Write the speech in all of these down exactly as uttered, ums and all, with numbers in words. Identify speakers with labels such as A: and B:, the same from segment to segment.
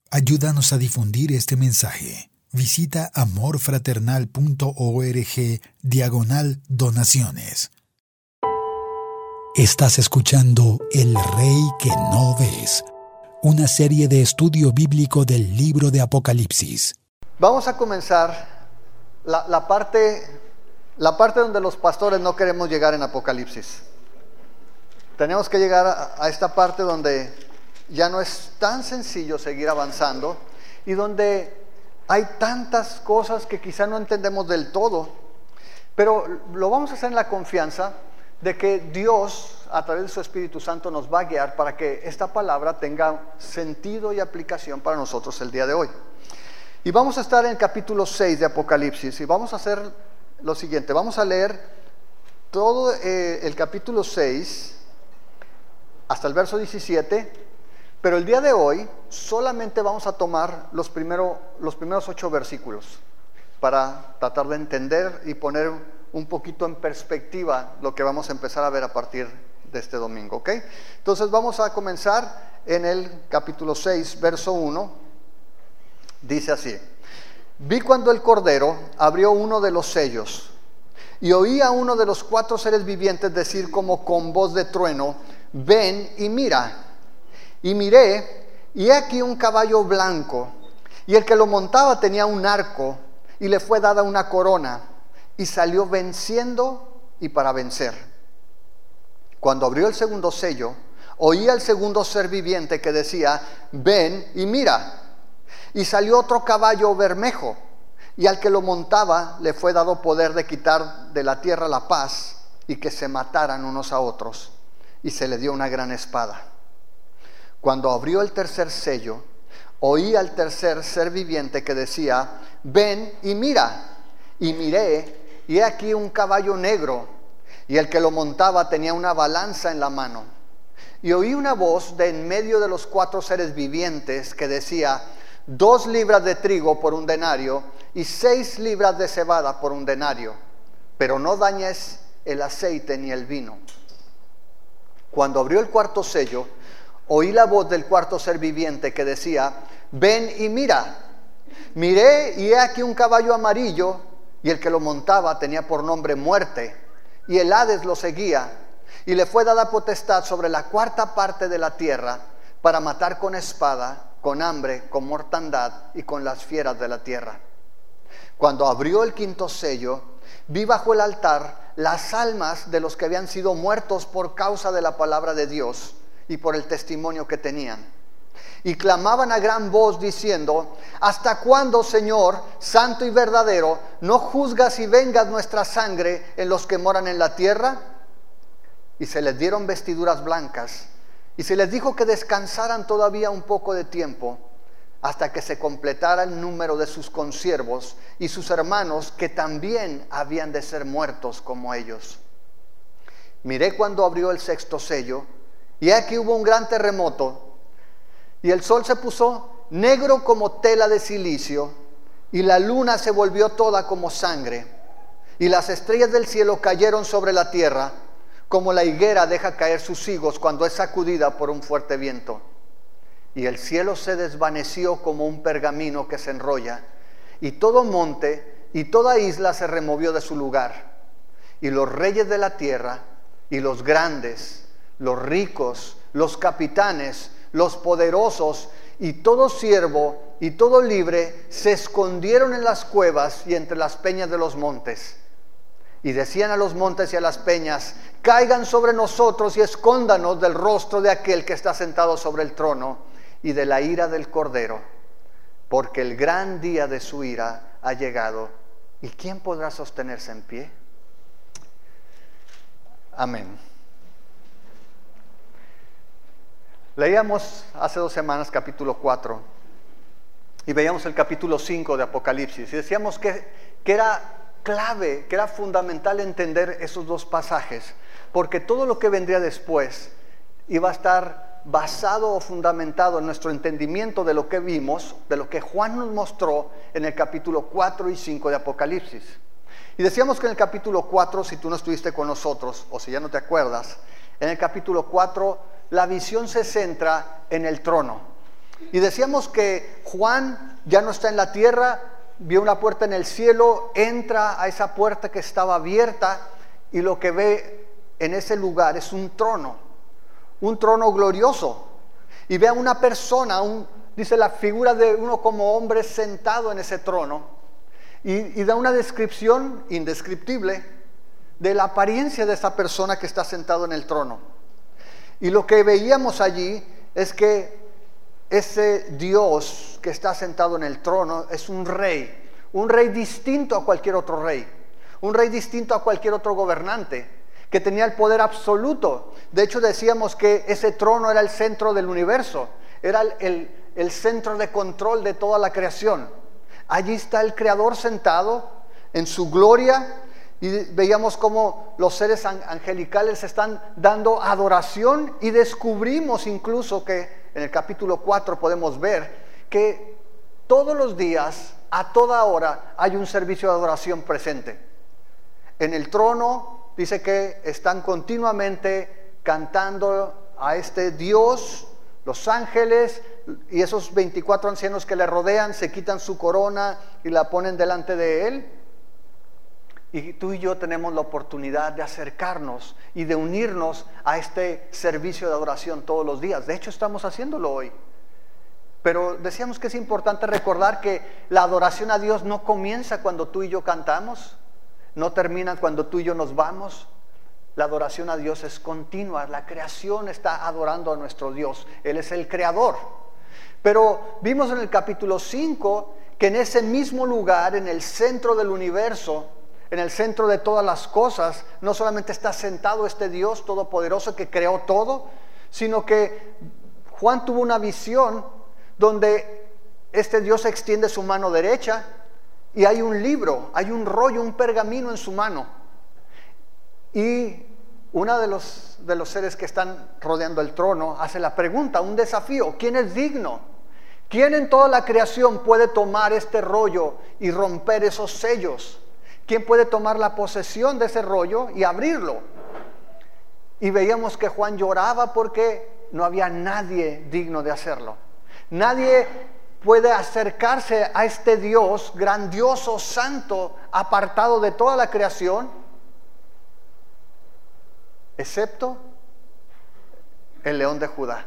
A: Ayúdanos a difundir este mensaje. Visita amorfraternal.org diagonal donaciones. Estás escuchando El Rey que no ves, una serie de estudio bíblico del libro de Apocalipsis.
B: Vamos a comenzar la, la, parte, la parte donde los pastores no queremos llegar en Apocalipsis. Tenemos que llegar a, a esta parte donde ya no es tan sencillo seguir avanzando y donde hay tantas cosas que quizá no entendemos del todo, pero lo vamos a hacer en la confianza de que Dios, a través de su Espíritu Santo, nos va a guiar para que esta palabra tenga sentido y aplicación para nosotros el día de hoy. Y vamos a estar en el capítulo seis de Apocalipsis y vamos a hacer lo siguiente: vamos a leer todo eh, el capítulo seis hasta el verso diecisiete. Pero el día de hoy solamente vamos a tomar los, primero, los primeros ocho versículos para tratar de entender y poner un poquito en perspectiva lo que vamos a empezar a ver a partir de este domingo, ¿ok? Entonces vamos a comenzar en el capítulo seis, verso uno. Dice así: Vi cuando el Cordero abrió uno de los sellos y oí a uno de los cuatro seres vivientes decir como con voz de trueno: ven y mira. Y miré, y he aquí un caballo blanco, y el que lo montaba tenía un arco, y le fue dada una corona, y salió venciendo y para vencer. Cuando abrió el segundo sello, oí al segundo ser viviente que decía: ven y mira. Y salió otro caballo bermejo, y al que lo montaba le fue dado poder de quitar de la tierra la paz, y que se mataran unos a otros, y se le dio una gran espada. Cuando abrió el tercer sello, oí al tercer ser viviente que decía: ven y mira. Y miré, y he aquí un caballo negro, y el que lo montaba tenía una balanza en la mano. Y oí una voz de en medio de los cuatro seres vivientes que decía: dos libras de trigo por un denario, y seis libras de cebada por un denario, pero no dañes el aceite ni el vino. Cuando abrió el cuarto sello, oí la voz del cuarto ser viviente que decía: ven y mira. Miré, y he aquí un caballo amarillo, y el que lo montaba tenía por nombre Muerte, y el Hades lo seguía, y le fue dada potestad sobre la cuarta parte de la tierra, para matar con espada, con hambre, con mortandad y con las fieras de la tierra. Cuando abrió el quinto sello, vi bajo el altar las almas de los que habían sido muertos por causa de la palabra de Dios y por el testimonio que tenían. Y clamaban a gran voz diciendo: ¿hasta cuándo, Señor, santo y verdadero, no juzgas y vengas nuestra sangre en los que moran en la tierra? Y se les dieron vestiduras blancas, y se les dijo que descansaran todavía un poco de tiempo, hasta que se completara el número de sus consiervos y sus hermanos, que también habían de ser muertos como ellos. Miré cuando abrió el sexto sello, y aquí hubo un gran terremoto, y el sol se puso negro como tela de silicio, y la luna se volvió toda como sangre, y las estrellas del cielo cayeron sobre la tierra, como la higuera deja caer sus higos cuando es sacudida por un fuerte viento. Y el cielo se desvaneció como un pergamino que se enrolla, y todo monte y toda isla se removió de su lugar, y los reyes de la tierra, y los grandes, los ricos, los capitanes, los poderosos y todo siervo y todo libre se escondieron en las cuevas y entre las peñas de los montes. Y decían a los montes y a las peñas: caigan sobre nosotros y escóndanos del rostro de aquel que está sentado sobre el trono y de la ira del Cordero, porque el gran día de su ira ha llegado. ¿Y quién podrá sostenerse en pie? Amén. Leíamos hace dos semanas capítulo cuatro y veíamos el capítulo cinco de Apocalipsis y decíamos que, que era clave, que era fundamental entender esos dos pasajes, porque todo lo que vendría después iba a estar basado o fundamentado en nuestro entendimiento de lo que vimos, de lo que Juan nos mostró en el capítulo cuatro y cinco de Apocalipsis. Y decíamos que en el capítulo cuatro, si tú no estuviste con nosotros o si ya no te acuerdas, en el capítulo cuatro la visión se centra en el trono. Y decíamos que Juan ya no está en la tierra, vio una puerta en el cielo, entra a esa puerta que estaba abierta y lo que ve en ese lugar es un trono, un trono glorioso. Y ve a una persona, un, dice la figura de uno como hombre sentado en ese trono, y, y da una descripción indescriptible de la apariencia de esa persona que está sentado en el trono. Y lo que veíamos allí es que ese Dios que está sentado en el trono es un rey, un rey distinto a cualquier otro rey, un rey distinto a cualquier otro gobernante, que tenía el poder absoluto. De hecho decíamos que ese trono era el centro del universo, era el, el, el centro de control de toda la creación. Allí está el Creador sentado en su gloria, y veíamos cómo los seres angelicales están dando adoración, y descubrimos incluso que en el capítulo cuatro podemos ver que todos los días, a toda hora, hay un servicio de adoración presente. En el trono dice que están continuamente cantando a este Dios, los ángeles y esos veinticuatro ancianos que le rodean, se quitan su corona y la ponen delante de él. Y tú y yo tenemos la oportunidad de acercarnos y de unirnos a este servicio de adoración todos los días. De hecho, estamos haciéndolo hoy. Pero decíamos que es importante recordar que la adoración a Dios no comienza cuando tú y yo cantamos, no termina cuando tú y yo nos vamos. La adoración a Dios es continua. La creación está adorando a nuestro Dios. Él es el creador. Pero vimos en el capítulo cinco que en ese mismo lugar, en el centro del universo, en el centro de todas las cosas, no solamente está sentado este Dios todopoderoso que creó todo, sino que Juan tuvo una visión donde este Dios extiende su mano derecha y hay un libro, hay un rollo, un pergamino en su mano. Y uno de los, de los seres que están rodeando el trono hace la pregunta, un desafío: ¿quién es digno? ¿Quién en toda la creación puede tomar este rollo y romper esos sellos? ¿Quién puede tomar la posesión de ese rollo y abrirlo? Y veíamos que Juan lloraba porque no había nadie digno de hacerlo. Nadie puede acercarse a este Dios grandioso, santo, apartado de toda la creación, excepto el león de Judá.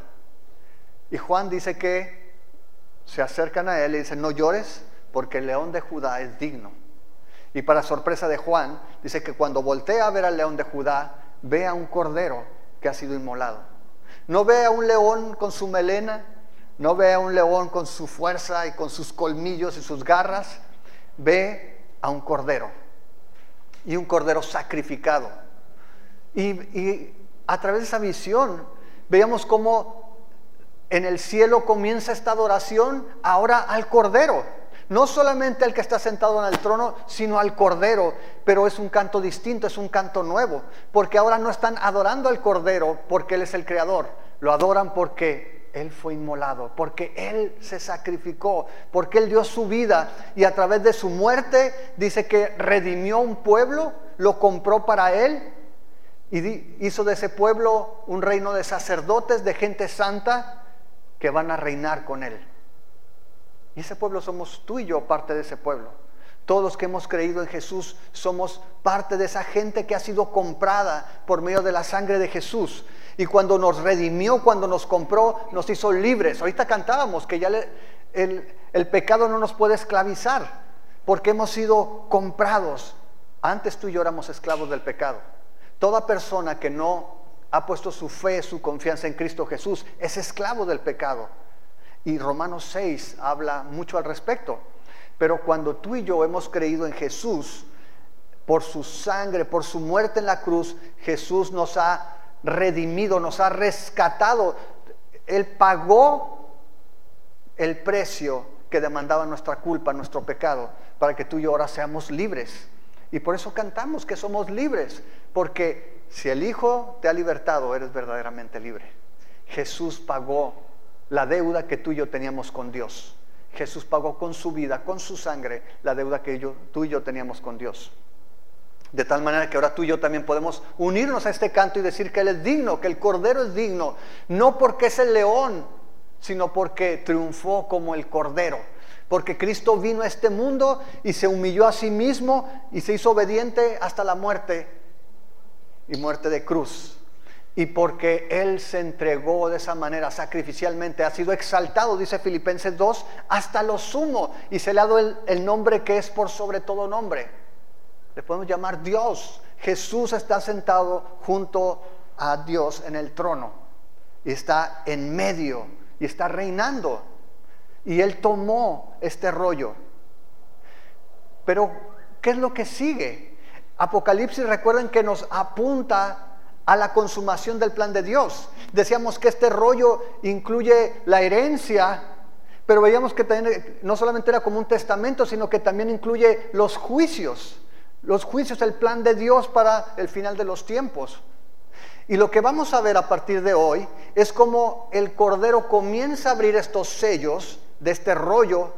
B: Y Juan dice que se acercan a él y dicen: no llores, porque el león de Judá es digno. Y para sorpresa de Juan, dice que cuando voltea a ver al león de Judá, ve a un cordero que ha sido inmolado. No ve a un león con su melena, no ve a un león con su fuerza y con sus colmillos y sus garras, ve a un cordero, y un cordero sacrificado. Y, y a través de esa visión, veíamos cómo en el cielo comienza esta adoración ahora al cordero. No solamente al que está sentado en el trono, sino al Cordero. Pero es un canto distinto, es un canto nuevo. Porque ahora no están adorando al Cordero porque Él es el Creador. Lo adoran porque Él fue inmolado, porque Él se sacrificó, porque Él dio su vida. Y a través de su muerte dice que redimió un pueblo, lo compró para Él. Y hizo de ese pueblo un reino de sacerdotes, de gente santa, que van a reinar con Él. Y ese pueblo somos tú y yo, parte de ese pueblo. Todos los que hemos creído en Jesús somos parte de esa gente que ha sido comprada por medio de la sangre de Jesús. Y cuando nos redimió, cuando nos compró, nos hizo libres. Ahorita cantábamos que ya le, el, el pecado no nos puede esclavizar, porque hemos sido comprados. Antes tú y yo éramos esclavos del pecado. Toda persona que no ha puesto su fe, su confianza en Cristo Jesús, es esclavo del pecado. Y Romanos seis habla mucho al respecto. Pero cuando tú y yo hemos creído en Jesús, por su sangre, por su muerte en la cruz, Jesús nos ha redimido, nos ha rescatado. Él pagó el precio que demandaba nuestra culpa, nuestro pecado, para que tú y yo ahora seamos libres. Y por eso cantamos que somos libres, porque si el Hijo te ha libertado, eres verdaderamente libre. Jesús pagó la deuda que tú y yo teníamos con Dios. Jesús pagó con su vida, con su sangre, la deuda que yo, tú y yo teníamos con Dios. De tal manera que ahora tú y yo también podemos unirnos a este canto y decir que Él es digno, que el Cordero es digno, no porque es el león, sino porque triunfó como el Cordero. Porque Cristo vino a este mundo y se humilló a sí mismo y se hizo obediente hasta la muerte y muerte de cruz. Y porque Él se entregó de esa manera sacrificialmente, ha sido exaltado, dice Filipenses dos, hasta lo sumo, y se le ha dado el, el nombre que es por sobre todo nombre. Le podemos llamar Dios. Jesús está sentado junto a Dios en el trono y está en medio y está reinando, y Él tomó este rollo. Pero ¿qué es lo que sigue? Apocalipsis, recuerden que nos apunta a la consumación del plan de Dios. Decíamos que este rollo incluye la herencia, pero veíamos que también no solamente era como un testamento, sino que también incluye los juicios. Los juicios, el plan de Dios para el final de los tiempos. Y lo que vamos a ver a partir de hoy es cómo el Cordero comienza a abrir estos sellos de este rollo.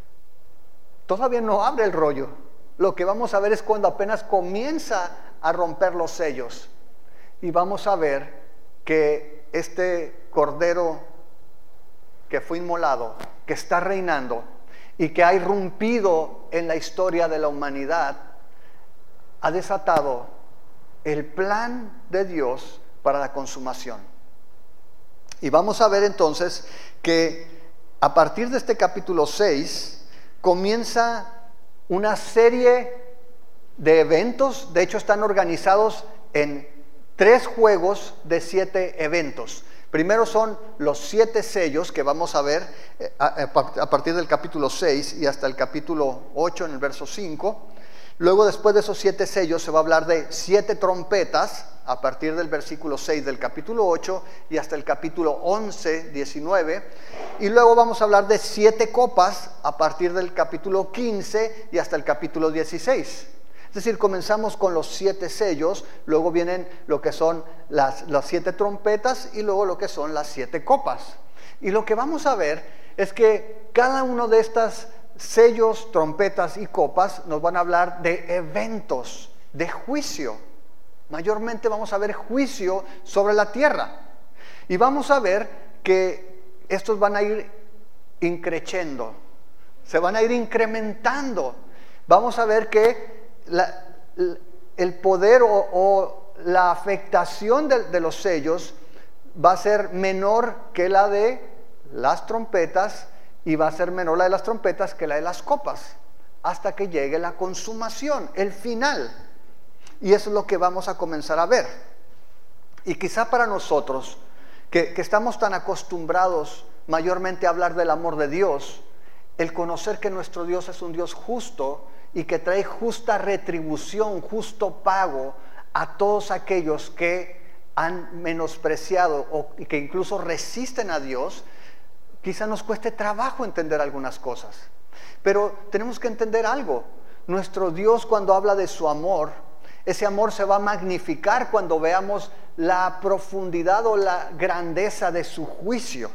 B: Todavía no abre el rollo. Lo que vamos a ver es cuando apenas comienza a romper los sellos. Y vamos a ver que este Cordero que fue inmolado, que está reinando y que ha irrumpido en la historia de la humanidad, ha desatado el plan de Dios para la consumación. Y vamos a ver entonces que a partir de este capítulo seis comienza una serie de eventos. De hecho, están organizados en tres juegos de siete eventos. Primero son los siete sellos que vamos a ver a partir del capítulo seis y hasta el capítulo ocho en el verso cinco. Luego, después de esos siete sellos, se va a hablar de siete trompetas a partir del versículo seis del capítulo ocho y hasta el capítulo once, diecinueve. Y luego vamos a hablar de siete copas a partir del capítulo quince y hasta el capítulo dieciséis. Es decir, comenzamos con los siete sellos, luego vienen lo que son las, las siete trompetas y luego lo que son las siete copas. Y lo que vamos a ver es que cada uno de estas sellos, trompetas y copas nos van a hablar de eventos, de juicio. Mayormente vamos a ver juicio sobre la tierra. Y vamos a ver que estos van a ir increciendo, se van a ir incrementando. Vamos a ver que la, el poder o, o la afectación de, de los sellos va a ser menor que la de las trompetas, y va a ser menor la de las trompetas que la de las copas, hasta que llegue la consumación, el final. Y eso es lo que vamos a comenzar a ver. Y quizá para nosotros, que, que estamos tan acostumbrados mayormente a hablar del amor de Dios, el conocer que nuestro Dios es un Dios justo y que trae justa retribución, justo pago a todos aquellos que han menospreciado o que incluso resisten a Dios, quizá nos cueste trabajo entender algunas cosas. Pero tenemos que entender algo. Nuestro Dios, cuando habla de su amor, ese amor se va a magnificar cuando veamos la profundidad o la grandeza de su juicio.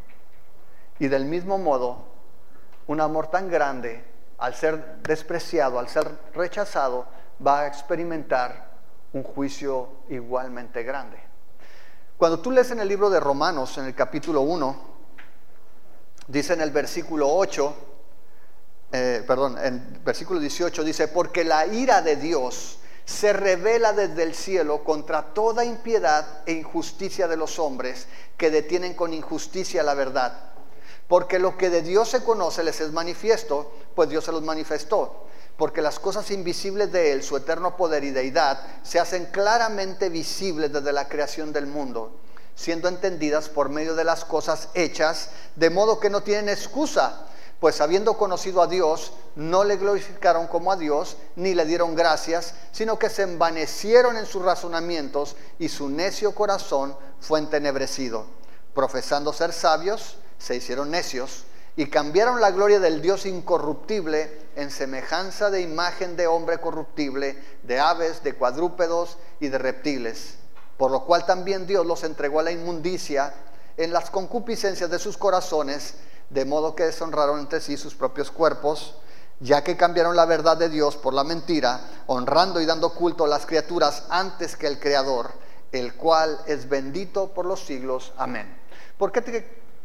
B: Y del mismo modo, un amor tan grande, al ser despreciado, al ser rechazado, va a experimentar un juicio igualmente grande. Cuando tú lees en el libro de Romanos, en el capítulo uno, dice en el versículo ocho, eh, perdón, en el versículo dieciocho dice: porque la ira de Dios se revela desde el cielo contra toda impiedad e injusticia de los hombres que detienen con injusticia la verdad. Porque lo que de Dios se conoce les es manifiesto, pues Dios se los manifestó. Porque las cosas invisibles de Él, su eterno poder y deidad, se hacen claramente visibles desde la creación del mundo, siendo entendidas por medio de las cosas hechas, de modo que no tienen excusa, pues habiendo conocido a Dios, no le glorificaron como a Dios, ni le dieron gracias, sino que se envanecieron en sus razonamientos, y su necio corazón fue entenebrecido. Profesando ser sabios, se hicieron necios, y cambiaron la gloria del Dios incorruptible en semejanza de imagen de hombre corruptible, de aves, de cuadrúpedos y de reptiles. Por lo cual también Dios los entregó a la inmundicia en las concupiscencias de sus corazones, de modo que deshonraron entre sí sus propios cuerpos, ya que cambiaron la verdad de Dios por la mentira, honrando y dando culto a las criaturas antes que el Creador, el cual es bendito por los siglos. Amén. ¿Por qué te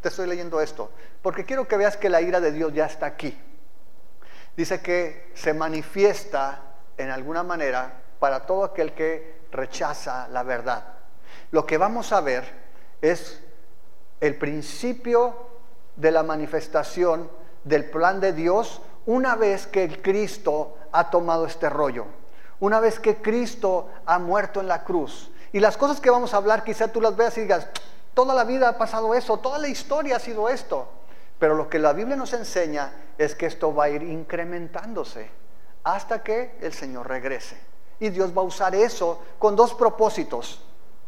B: te estoy leyendo esto? Porque quiero que veas que la ira de Dios ya está aquí. Dice que se manifiesta en alguna manera para todo aquel que rechaza la verdad. Lo que vamos a ver es el principio de la manifestación del plan de Dios una vez que el Cristo ha tomado este rollo, una vez que Cristo ha muerto en la cruz. Y las cosas que vamos a hablar quizá tú las veas y digas, toda la vida ha pasado eso, toda la historia ha sido esto. Pero lo que la Biblia nos enseña es que esto va a ir incrementándose hasta que el Señor regrese. Y Dios va a usar eso con dos propósitos.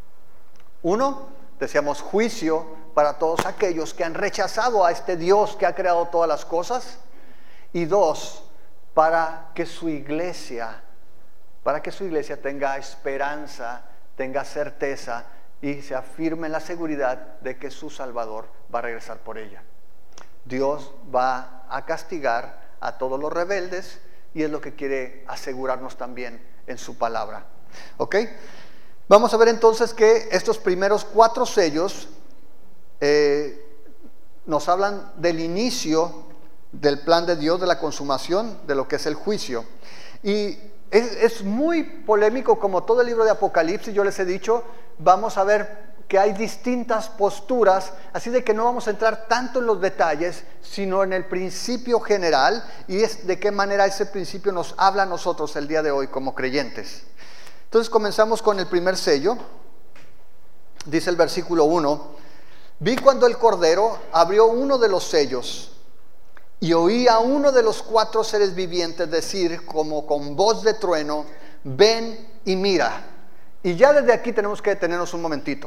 B: Uno, decíamos, juicio para todos aquellos que han rechazado a este Dios que ha creado todas las cosas. Y dos, para que su iglesia, para que su iglesia tenga esperanza, tenga certeza y se afirme en la seguridad de que su Salvador va a regresar por ella. Dios va a castigar a todos los rebeldes y es lo que quiere asegurarnos también en su palabra. ¿Ok? Vamos a ver entonces que estos primeros cuatro sellos eh, nos hablan del inicio del plan de Dios, de la consumación de lo que es el juicio. Y es, es muy polémico, como todo el libro de Apocalipsis. Yo les he dicho, vamos a ver que hay distintas posturas, así de que no vamos a entrar tanto en los detalles, sino en el principio general, y es de qué manera ese principio nos habla a nosotros el día de hoy como creyentes. Entonces comenzamos con el primer sello. Dice el versículo uno: vi cuando el Cordero abrió uno de los sellos, y oí a uno de los cuatro seres vivientes decir, como con voz de trueno, ven y mira. Y ya desde aquí tenemos que detenernos un momentito,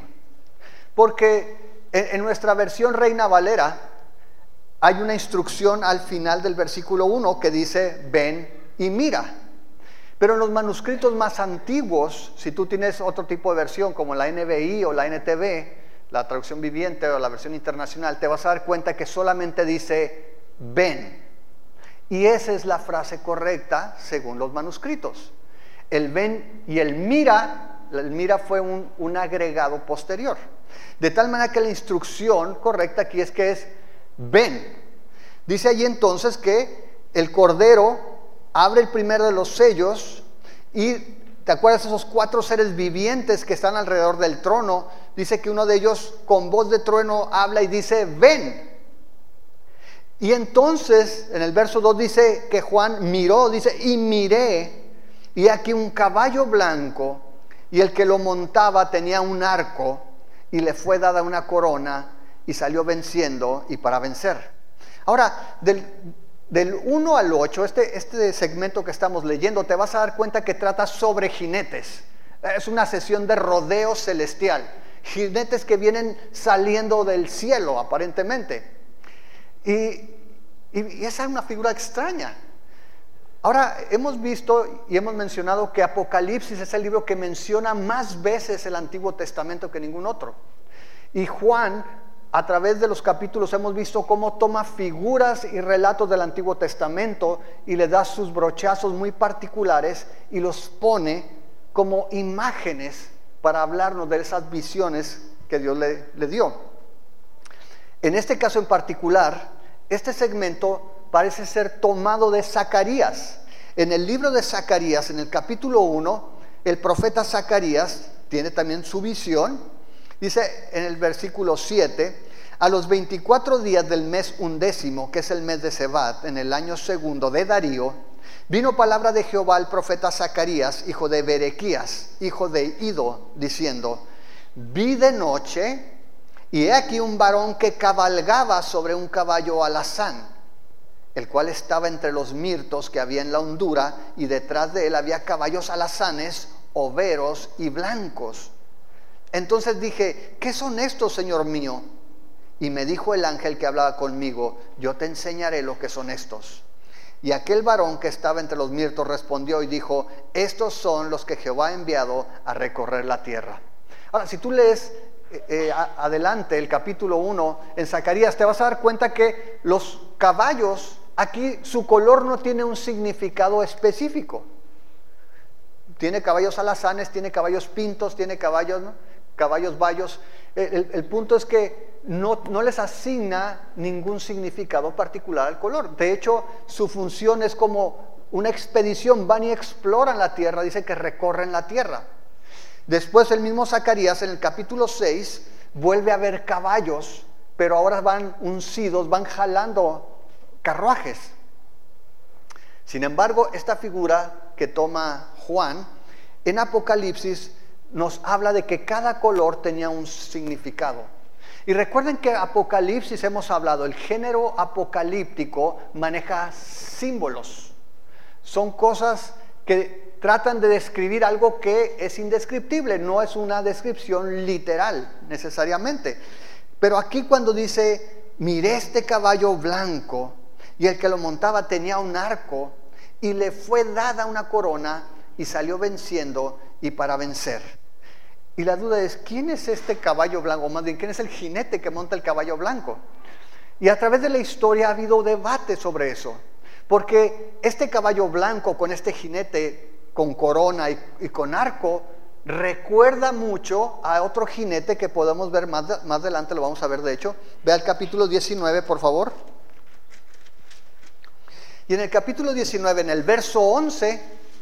B: porque en, en nuestra versión Reina Valera hay una instrucción al final del versículo uno que dice, ven y mira. Pero en los manuscritos más antiguos, si tú tienes otro tipo de versión como la N B I o la N T V, la traducción viviente o la versión internacional, te vas a dar cuenta que solamente dice ven. Y esa es la frase correcta según los manuscritos. El ven y el mira, el mira fue un, un agregado posterior. De tal manera que la instrucción correcta aquí es que es ven. Dice allí entonces que el Cordero abre el primero de los sellos y, ¿te acuerdas esos cuatro seres vivientes que están alrededor del trono? Dice que uno de ellos con voz de trueno habla y dice ven. Y entonces en el verso dos dice que Juan miró, dice y miré, y aquí un caballo blanco, y el que lo montaba tenía un arco, y le fue dada una corona, y salió venciendo y para vencer. Ahora, del, del uno al ocho, este, este segmento que estamos leyendo, te vas a dar cuenta que trata sobre jinetes. Es una sesión de rodeo celestial, jinetes que vienen saliendo del cielo aparentemente. Y, y, y esa es una figura extraña. Ahora, hemos visto y hemos mencionado que Apocalipsis es el libro que menciona más veces el Antiguo Testamento que ningún otro. Y Juan, a través de los capítulos, hemos visto cómo toma figuras y relatos del Antiguo Testamento y le da sus brochazos muy particulares y los pone como imágenes para hablarnos de esas visiones que Dios le, le dio. En este caso en particular, este segmento parece ser tomado de Zacarías. En el libro de Zacarías, en el capítulo uno, el profeta Zacarías tiene también su visión. Dice en el versículo siete, a los veinticuatro días del mes undécimo, que es el mes de Sebat, en el año segundo de Darío, vino palabra de Jehová al profeta Zacarías, hijo de Berequías, hijo de Ido, diciendo, vi de noche, y he aquí un varón que cabalgaba sobre un caballo alazán, el cual estaba entre los mirtos que había en la hondura, y detrás de él había caballos alazanes, overos y blancos. Entonces dije, ¿qué son estos, Señor mío? Y me dijo el ángel que hablaba conmigo, yo te enseñaré lo que son estos. Y aquel varón que estaba entre los mirtos respondió y dijo, estos son los que Jehová ha enviado a recorrer la tierra. Ahora, si tú lees eh, eh, adelante el capítulo uno en Zacarías, te vas a dar cuenta que los caballos, aquí su color no tiene un significado específico. Tiene caballos alazanes, tiene caballos pintos, tiene caballos, ¿no? caballos bayos. El, el, el punto es que no, no les asigna ningún significado particular al color. De hecho, su función es como una expedición, van y exploran la tierra, dice que recorren la tierra. Después el mismo Zacarías en el capítulo seis vuelve a ver caballos, pero ahora van uncidos, van jalando carruajes. Sin embargo, esta figura que toma Juan en Apocalipsis nos habla de que cada color tenía un significado. Y recuerden que Apocalipsis, hemos hablado, el género apocalíptico maneja símbolos. Son cosas que tratan de describir algo que es indescriptible, no es una descripción literal necesariamente. Pero aquí cuando dice, miré este caballo blanco y el que lo montaba tenía un arco y le fue dada una corona y salió venciendo y para vencer. Y la duda es, ¿quién es este caballo blanco? O más bien, ¿quién es el jinete que monta el caballo blanco? Y a través de la historia ha habido debate sobre eso, porque este caballo blanco con este jinete con corona y, y con arco recuerda mucho a otro jinete que podemos ver más, más adelante, lo vamos a ver de hecho. Ve al capítulo diecinueve, por favor. Y en el capítulo diecinueve, en el verso once,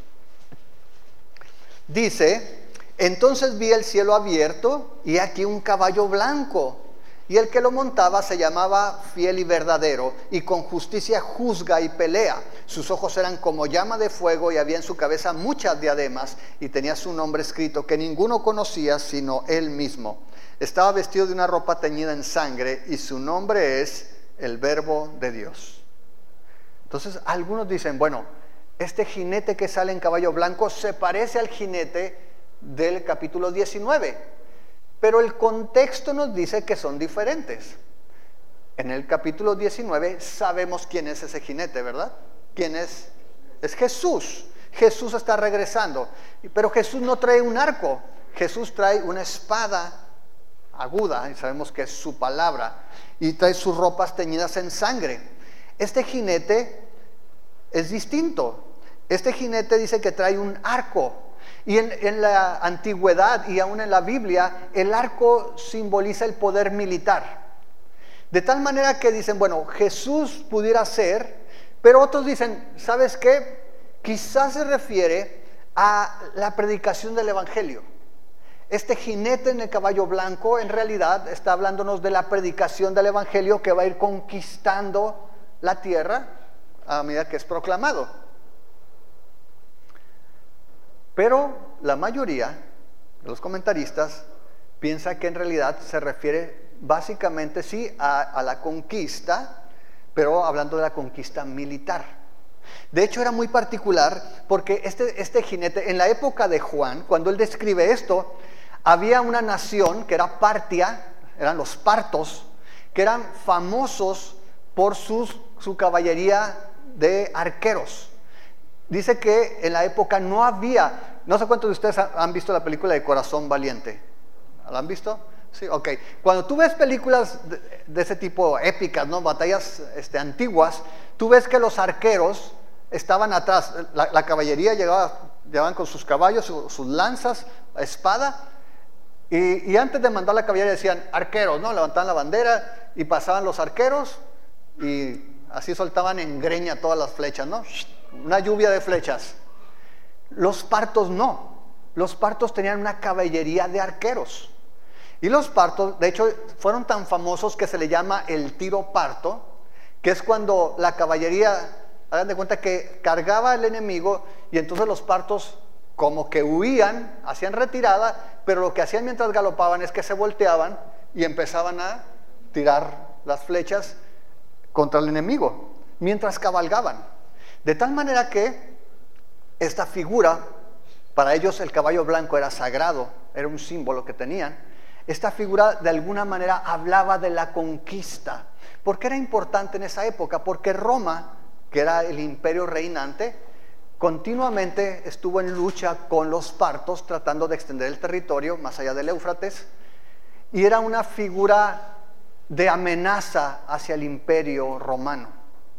B: dice: entonces vi el cielo abierto y aquí un caballo blanco, y el que lo montaba se llamaba Fiel y Verdadero, y con justicia juzga y pelea. Sus ojos eran como llama de fuego y había en su cabeza muchas diademas, y tenía su nombre escrito que ninguno conocía sino él mismo. Estaba vestido de una ropa teñida en sangre y su nombre es el Verbo de Dios. Entonces algunos dicen, bueno, este jinete que sale en caballo blanco se parece al jinete del capítulo diecinueve. Pero el contexto nos dice que son diferentes. En el capítulo diecinueve sabemos quién es ese jinete, ¿verdad? ¿Quién es? Es Jesús. Jesús está regresando. Pero Jesús no trae un arco. Jesús trae una espada aguda, y sabemos que es su palabra. Y trae sus ropas teñidas en sangre. Este jinete es distinto. Este jinete dice que trae un arco. Y en, en la antigüedad y aún en la Biblia, el arco simboliza el poder militar. De tal manera que dicen, bueno, Jesús pudiera ser, pero otros dicen, ¿sabes qué? Quizás se refiere a la predicación del Evangelio. Este jinete en el caballo blanco en realidad está hablándonos de la predicación del Evangelio que va a ir conquistando la tierra a medida que es proclamado. Pero la mayoría de los comentaristas piensa que en realidad se refiere básicamente sí a, a la conquista, pero hablando de la conquista militar. De hecho era muy particular porque este, este jinete, en la época de Juan, cuando él describe esto, había una nación que era Partia, eran los partos, que eran famosos por sus, su caballería de arqueros. Dice que en la época no había, no sé cuántos de ustedes han visto la película de Corazón Valiente. ¿La han visto? Sí, ok. Cuando tú ves películas de, de ese tipo épicas, ¿no? Batallas este, antiguas, tú ves que los arqueros estaban atrás, la, la caballería llegaba, llegaban con sus caballos, su, sus lanzas, espada, y, y antes de mandar la caballería decían arqueros, ¿no? Levantaban la bandera y pasaban los arqueros y así soltaban en greña todas las flechas, ¿no? Una lluvia de flechas. Los partos no. Los partos tenían una caballería de arqueros. Y los partos, de hecho, fueron tan famosos que se le llama el tiro parto, que es cuando la caballería, hagan de cuenta que cargaba al enemigo y entonces los partos como que huían, hacían retirada, pero lo que hacían mientras galopaban es que se volteaban y empezaban a tirar las flechas contra el enemigo, mientras cabalgaban. De tal manera que esta figura, para ellos el caballo blanco era sagrado, era un símbolo que tenían. Esta figura de alguna manera hablaba de la conquista. ¿Por qué era importante en esa época? Porque Roma, que era el imperio reinante, continuamente estuvo en lucha con los partos, tratando de extender el territorio más allá del Éufrates, y era una figura de amenaza hacia el imperio romano.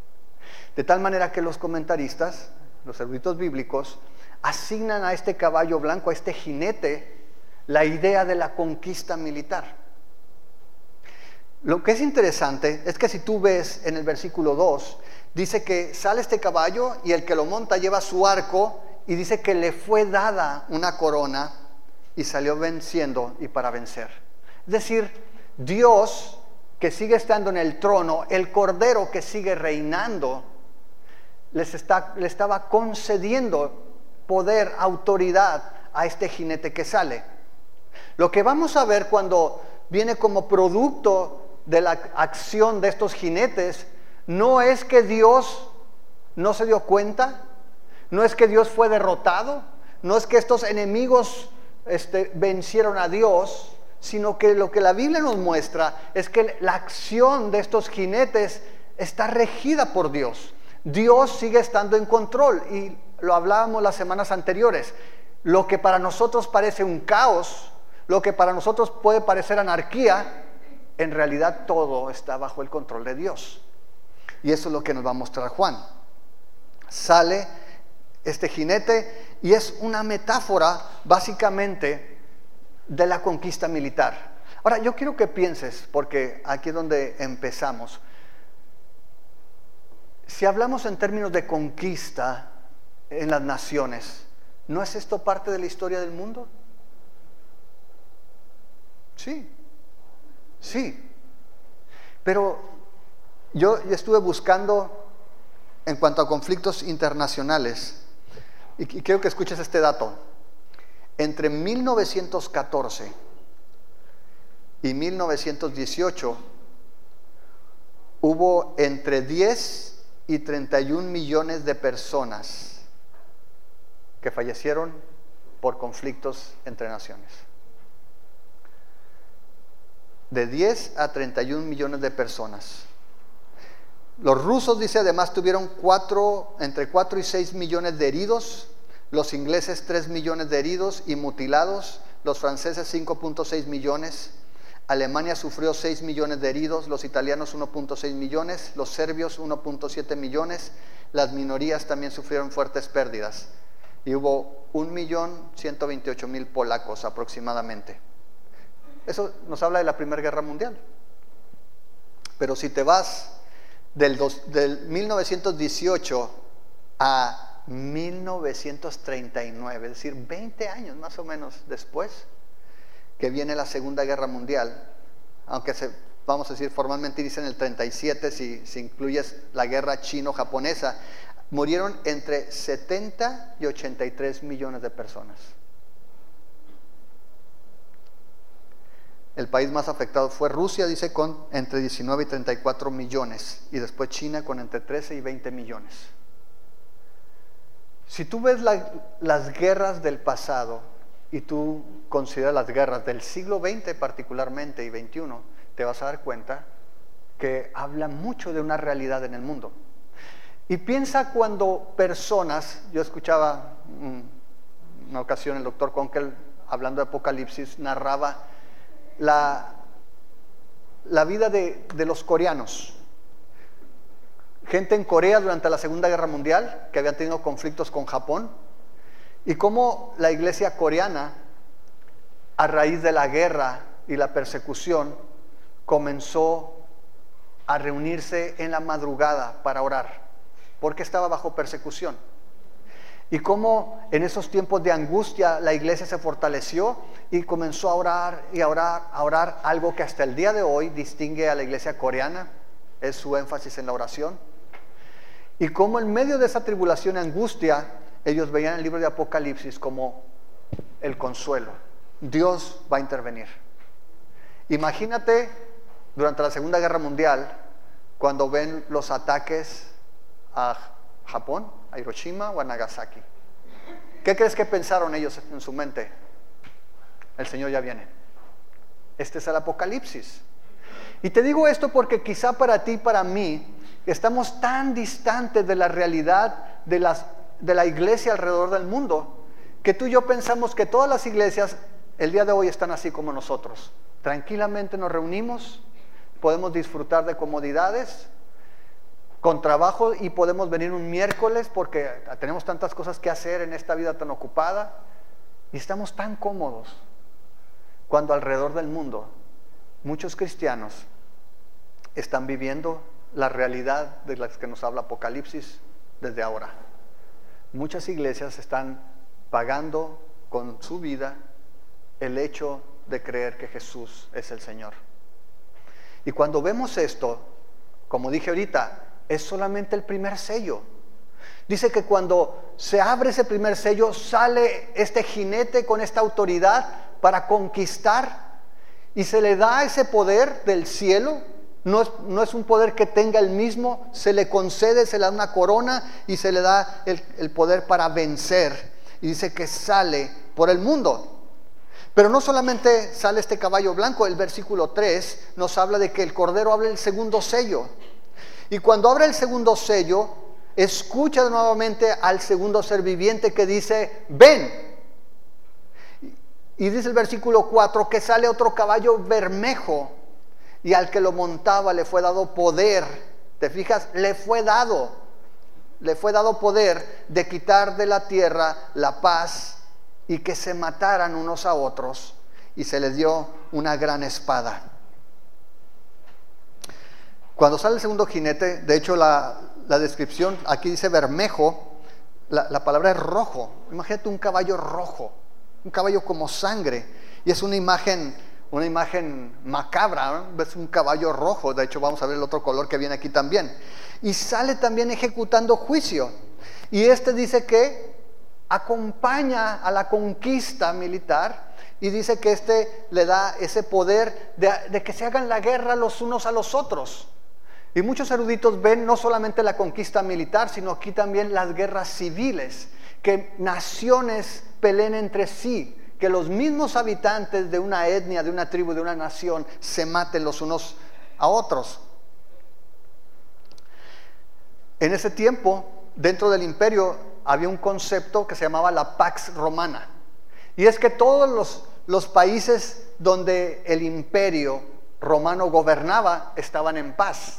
B: De tal manera que los comentaristas, los eruditos bíblicos, asignan a este caballo blanco, a este jinete, la idea de la conquista militar. Lo que es interesante es que si tú ves en el versículo dos, dice que sale este caballo y el que lo monta lleva su arco y dice que le fue dada una corona y salió venciendo y para vencer. Es decir, Dios que sigue estando en el trono, el Cordero que sigue reinando, les está, le estaba concediendo poder, autoridad a este jinete que sale. Lo que vamos a ver cuando viene como producto de la acción de estos jinetes, no es que Dios no se dio cuenta, no es que Dios fue derrotado, no es que estos enemigos este, vencieron a Dios, sino que lo que la Biblia nos muestra es que la acción de estos jinetes está regida por Dios. Dios sigue estando en control y lo hablábamos las semanas anteriores. Lo que para nosotros parece un caos, lo que para nosotros puede parecer anarquía, en realidad todo está bajo el control de Dios. Y eso es lo que nos va a mostrar Juan. Sale este jinete y es una metáfora básicamente de la conquista militar. Ahora yo quiero que pienses, porque aquí es donde empezamos. Si hablamos en términos de conquista en las naciones, ¿no es esto parte de la historia del mundo? Sí, sí. Pero yo estuve buscando en cuanto a conflictos internacionales, y quiero que escuches este dato. Entre mil novecientos catorce y mil novecientos dieciocho hubo entre diez y treinta y un millones de personas que fallecieron por conflictos entre naciones. De diez a treinta y un millones de personas. Los rusos, dice, además tuvieron cuatro, entre cuatro y seis millones de heridos. Los ingleses tres millones de heridos y mutilados. Los franceses cinco punto seis millones. Alemania sufrió seis millones de heridos. Los italianos uno punto seis millones. Los serbios uno punto siete millones. Las minorías también sufrieron fuertes pérdidas. Y hubo un millón ciento veintiocho mil polacos aproximadamente. Eso nos habla de la Primera Guerra Mundial. Pero si te vas del, dos, del mil novecientos dieciocho a mil novecientos treinta y nueve, es decir, veinte años más o menos después que viene la Segunda Guerra Mundial, aunque se, vamos a decir formalmente dicen el treinta y siete, si, si incluyes la guerra chino-japonesa, murieron entre setenta y ochenta y tres millones de personas. El país más afectado fue Rusia, dice, con entre diecinueve y treinta y cuatro millones, y después China con entre trece y veinte millones. Si tú ves la, las guerras del pasado y tú consideras las guerras del siglo veinte particularmente y veintiuno, te vas a dar cuenta que habla mucho de una realidad en el mundo. Y piensa cuando personas, yo escuchaba una ocasión el doctor Conkel hablando de Apocalipsis, narraba la, la vida de, de los coreanos. Gente en Corea durante la Segunda Guerra Mundial que habían tenido conflictos con Japón, y cómo la iglesia coreana, a raíz de la guerra y la persecución, comenzó a reunirse en la madrugada para orar, porque estaba bajo persecución. Y cómo en esos tiempos de angustia la iglesia se fortaleció y comenzó a orar y a orar, a orar, algo que hasta el día de hoy distingue a la iglesia coreana, es su énfasis en la oración. Y cómo en medio de esa tribulación y angustia, ellos veían el libro de Apocalipsis como el consuelo. Dios va a intervenir. Imagínate durante la Segunda Guerra Mundial, cuando ven los ataques a Japón, a Hiroshima o a Nagasaki. ¿Qué crees que pensaron ellos en su mente? El Señor ya viene. Este es el Apocalipsis. Y te digo esto porque quizá para ti y para mí estamos tan distantes de la realidad de, las, de la iglesia alrededor del mundo, que tú y yo pensamos que todas las iglesias el día de hoy están así como nosotros. Tranquilamente nos reunimos, podemos disfrutar de comodidades, con trabajo, y podemos venir un miércoles porque tenemos tantas cosas que hacer en esta vida tan ocupada, y estamos tan cómodos, cuando alrededor del mundo muchos cristianos están viviendo la realidad de las que nos habla Apocalipsis desde ahora. Muchas iglesias están pagando con su vida el hecho de creer que Jesús es el Señor. Y cuando vemos esto, como dije ahorita, es solamente el primer sello. Dice que cuando se abre ese primer sello, sale este jinete con esta autoridad para conquistar, y se le da ese poder del cielo. No es, no es un poder que tenga él mismo, se le concede, se le da una corona y se le da el, el poder para vencer. Y dice que sale por el mundo. Pero no solamente sale este caballo blanco, el versículo tres nos habla de que el Cordero abre el segundo sello. Y cuando abre el segundo sello, escucha nuevamente al segundo ser viviente que dice, ven. Y dice el versículo cuatro que sale otro caballo bermejo, y al que lo montaba le fue dado poder. ¿Te fijas? Le fue dado, le fue dado poder de quitar de la tierra la paz y que se mataran unos a otros, y se les dio una gran espada. Cuando sale el segundo jinete, de hecho la, la descripción aquí dice bermejo, la, la palabra es rojo. Imagínate un caballo rojo, un caballo como sangre, y es una imagen, una imagen macabra, ¿no? Ves un caballo rojo, de hecho vamos a ver el otro color que viene aquí también, y sale también ejecutando juicio, y este dice que acompaña a la conquista militar, y dice que este le da ese poder de, de que se hagan la guerra los unos a los otros. Y muchos eruditos ven no solamente la conquista militar, sino aquí también las guerras civiles, que naciones peleen entre sí, que los mismos habitantes de una etnia, de una tribu, de una nación, se maten los unos a otros. En ese tiempo, dentro del imperio, había un concepto que se llamaba la Pax Romana. Y es que todos los, los países donde el imperio romano gobernaba estaban en paz.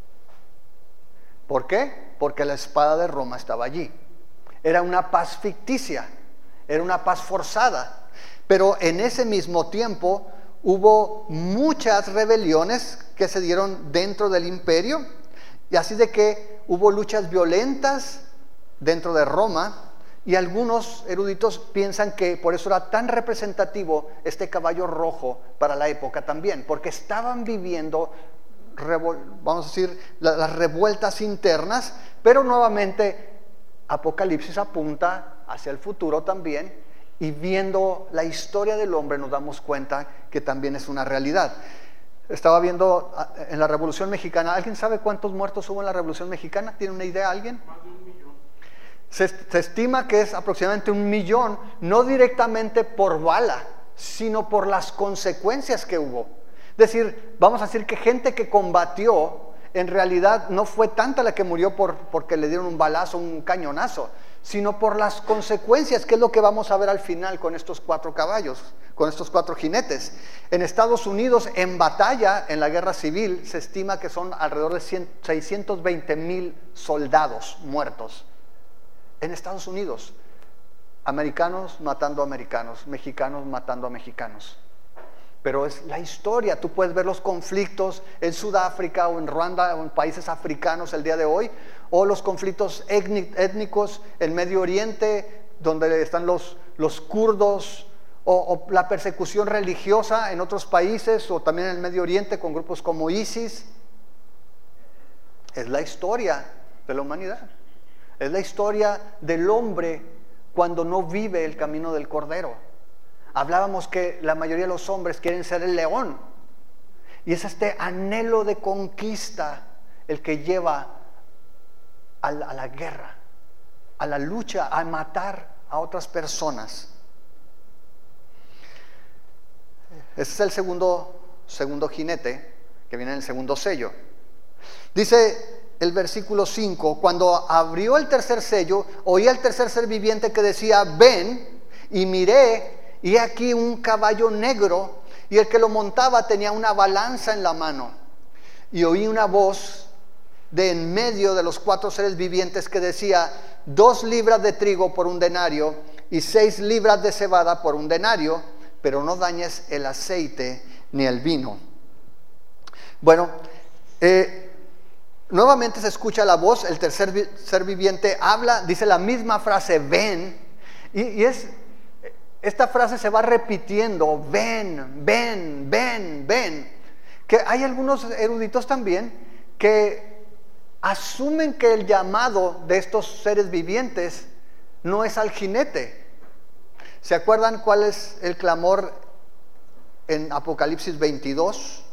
B: ¿Por qué? Porque la espada de Roma estaba allí. Era una paz ficticia, era una paz forzada. Pero en ese mismo tiempo hubo muchas rebeliones que se dieron dentro del imperio, y así de que hubo luchas violentas dentro de Roma, y algunos eruditos piensan que por eso era tan representativo este caballo rojo para la época también, porque estaban viviendo, vamos a decir, las revueltas internas, pero nuevamente Apocalipsis apunta hacia el futuro también, y viendo la historia del hombre nos damos cuenta que también es una realidad. Estaba viendo en la Revolución Mexicana, ¿alguien sabe cuántos muertos hubo en la Revolución Mexicana? ¿Tiene una idea alguien?
C: Más de un millón.
B: Se, se estima que es aproximadamente un millón, no directamente por bala, sino por las consecuencias que hubo. Es decir, vamos a decir que gente que combatió, en realidad no fue tanta la que murió por, porque le dieron un balazo, un cañonazo, sino por las consecuencias, que es lo que vamos a ver al final con estos cuatro caballos, con estos cuatro jinetes. En Estados Unidos, en batalla, en la guerra civil, se estima que son alrededor de seiscientos veinte mil soldados muertos. En Estados Unidos, americanos matando a americanos, mexicanos matando a mexicanos. Pero es la historia. Tú puedes ver los conflictos en Sudáfrica o en Ruanda o en países africanos el día de hoy, o los conflictos étnicos en Medio Oriente, donde están los, los kurdos, o, o la persecución religiosa en otros países, o también en el Medio Oriente con grupos como ISIS. Es la historia de la humanidad. Es la historia del hombre cuando no vive el camino del Cordero. Hablábamos que la mayoría de los hombres quieren ser el león, y es este anhelo de conquista el que lleva a la, a la guerra, a la lucha, a matar a otras personas. Ese es el segundo, segundo jinete que viene en el segundo sello. Dice el versículo cinco, cuando abrió el tercer sello, oí al tercer ser viviente que decía, ven, y miré, y aquí un caballo negro, y el que lo montaba tenía una balanza en la mano. Y oí una voz de en medio de los cuatro seres vivientes que decía, dos libras de trigo por un denario, y seis libras de cebada por un denario, pero no dañes el aceite ni el vino. Bueno, Eh, nuevamente se escucha la voz, el tercer vi- ser viviente habla, dice la misma frase, ven, y, y es, esta frase se va repitiendo, ven, ven, ven, ven, que hay algunos eruditos también que asumen que el llamado de estos seres vivientes no es al jinete. ¿Se acuerdan cuál es el clamor en Apocalipsis veintidós?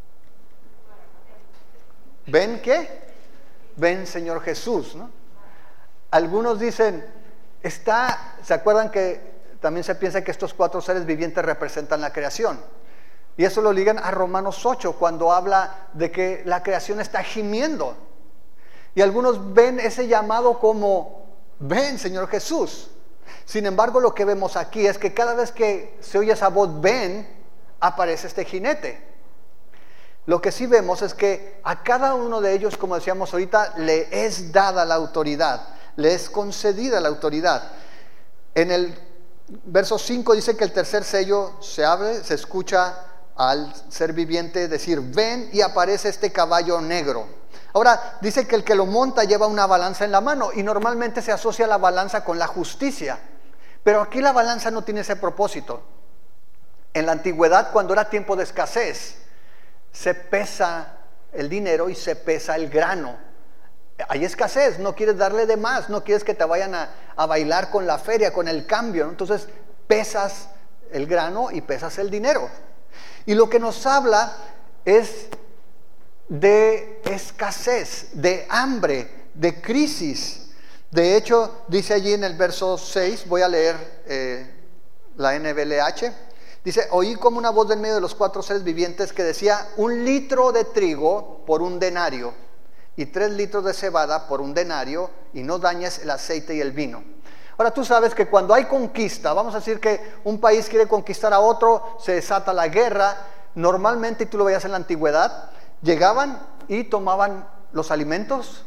B: ¿Ven qué? Ven, Señor Jesús, ¿no? Algunos dicen, está, ¿se acuerdan que también se piensa que estos cuatro seres vivientes representan la creación? Y eso lo ligan a Romanos ocho, cuando habla de que la creación está gimiendo. Y algunos ven ese llamado como, ven, Señor Jesús. Sin embargo, lo que vemos aquí es que cada vez que se oye esa voz, ven, aparece este jinete. Lo que sí vemos es que a cada uno de ellos, como decíamos ahorita, le es dada la autoridad, le es concedida la autoridad. En el verso cinco dice que el tercer sello se abre, se escucha al ser viviente decir, ven, y aparece este caballo negro. Ahora, dice que el que lo monta lleva una balanza en la mano, y normalmente se asocia la balanza con la justicia. Pero aquí la balanza no tiene ese propósito. En la antigüedad, cuando era tiempo de escasez, se pesa el dinero y se pesa el grano. Hay escasez, no quieres darle de más, no quieres que te vayan a, a bailar con la feria, con el cambio, ¿no? Entonces pesas el grano y pesas el dinero. Y lo que nos habla es de escasez, de hambre, de crisis. De hecho, dice allí en el verso seis, voy a leer eh, la N V L H, dice, oí como una voz del medio de los cuatro seres vivientes que decía, un litro de trigo por un denario, y tres litros de cebada por un denario, y no dañes el aceite y el vino. Ahora tú sabes que cuando hay conquista, vamos a decir que un país quiere conquistar a otro, se desata la guerra, normalmente, y tú lo veías en la antigüedad, llegaban y tomaban los alimentos,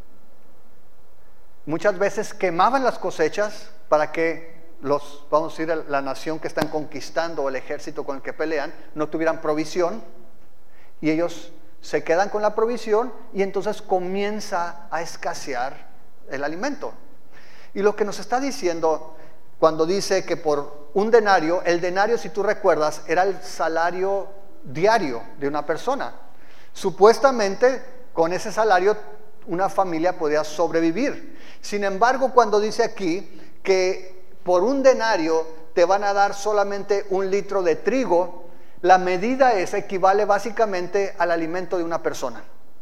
B: muchas veces quemaban las cosechas para que los, vamos a decir, la nación que están conquistando o el ejército con el que pelean no tuvieran provisión, y ellos se quedan con la provisión y entonces comienza a escasear el alimento. Y lo que nos está diciendo cuando dice que por un denario, el denario, si tú recuerdas, era el salario diario de una persona. Supuestamente con ese salario una familia podía sobrevivir. Sin embargo, cuando dice aquí que por un denario te van a dar solamente un litro de trigo, la medida esa equivale básicamente al alimento de una persona.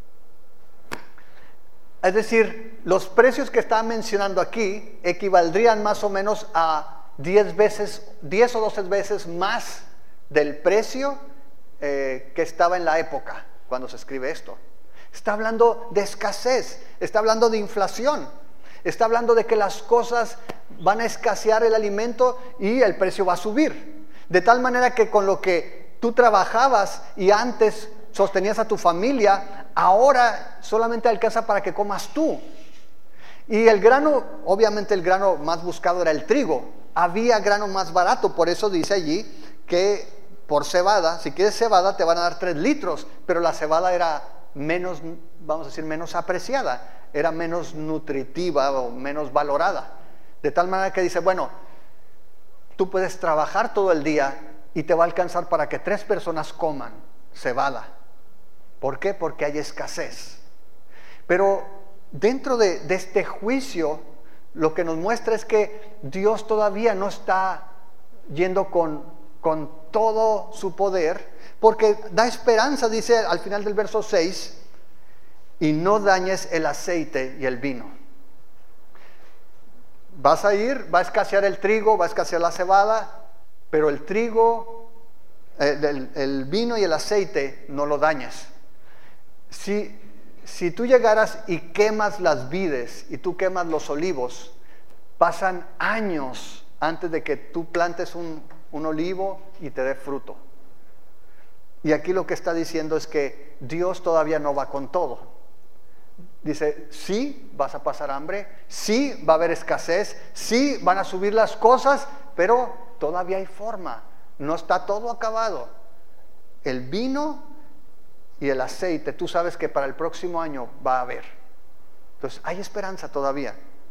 B: Es decir, los precios que está mencionando aquí equivaldrían más o menos a diez veces, diez o doce veces más del precio eh, que estaba en la época cuando se escribe esto. Está hablando de escasez, está hablando de inflación, está hablando de que las cosas van a escasear el alimento y el precio va a subir. De tal manera que con lo que tú trabajabas y antes sostenías a tu familia, ahora solamente alcanza para que comas tú. Y el grano, obviamente el grano más buscado era el trigo. Había grano más barato, por eso dice allí que por cebada, si quieres cebada te van a dar tres litros, pero la cebada era menos, vamos a decir, menos apreciada, era menos nutritiva o menos valorada. De tal manera que dice, bueno, tú puedes trabajar todo el día y te va a alcanzar para que tres personas coman cebada. ¿Por qué? Porque hay escasez. Pero dentro de, de este juicio, lo que nos muestra es que Dios todavía no está yendo con, con todo su poder, porque da esperanza, dice al final del verso seis, y no dañes el aceite y el vino. Vas a ir, va a escasear el trigo, va a escasear la cebada, pero el trigo, el, el, el vino y el aceite no lo dañes. Si, si tú llegaras y quemas las vides y tú quemas los olivos, pasan años antes de que tú plantes un, un olivo y te dé fruto. Y aquí lo que está diciendo es que Dios todavía no va con todo. Dice, sí, vas a pasar hambre, sí, va a haber escasez, sí, van a subir las cosas, pero todavía hay forma, no está todo acabado. El vino y el aceite, tú sabes que para el próximo año va a haber. Entonces hay esperanza todavía.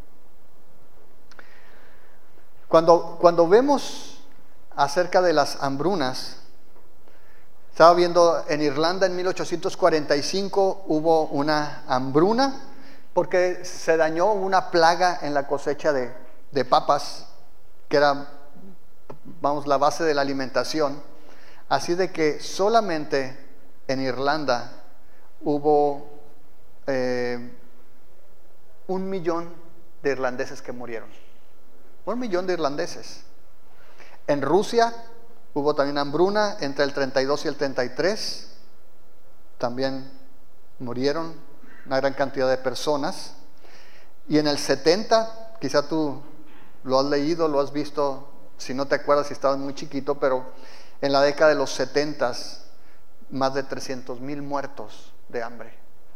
B: Cuando, cuando vemos acerca de las hambrunas, estaba viendo en Irlanda en mil ochocientos cuarenta y cinco hubo una hambruna porque se dañó una plaga en la cosecha de, de papas, que era, vamos, la base de la alimentación. Así de que solamente en Irlanda hubo eh, un millón de irlandeses que murieron. Un millón de irlandeses. En Rusia hubo también hambruna entre el treinta y dos y el treinta y tres. También murieron una gran cantidad de personas. Y en el setenta, quizá tú lo has leído, lo has visto, si no te acuerdas si estabas muy chiquito, pero en la década de los setentas, más de trescientos mil muertos de hambre.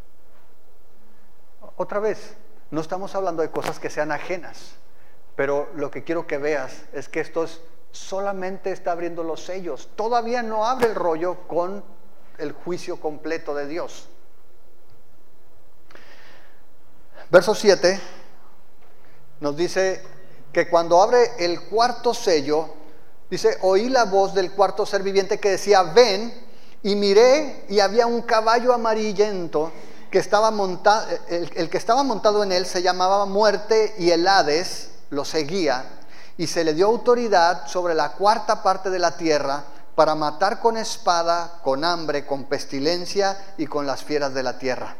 B: Otra vez, no estamos hablando de cosas que sean ajenas, pero lo que quiero que veas es que esto es, solamente está abriendo los sellos. Todavía no abre el rollo con el juicio completo de Dios. Verso siete nos dice que cuando abre el cuarto sello, dice, oí la voz del cuarto ser viviente que decía, ven, y miré, y había un caballo amarillento que estaba montado, el, el que estaba montado en él se llamaba Muerte, y el Hades lo seguía, y se le dio autoridad sobre la cuarta parte de la tierra para matar con espada, con hambre, con pestilencia y con las fieras de la tierra.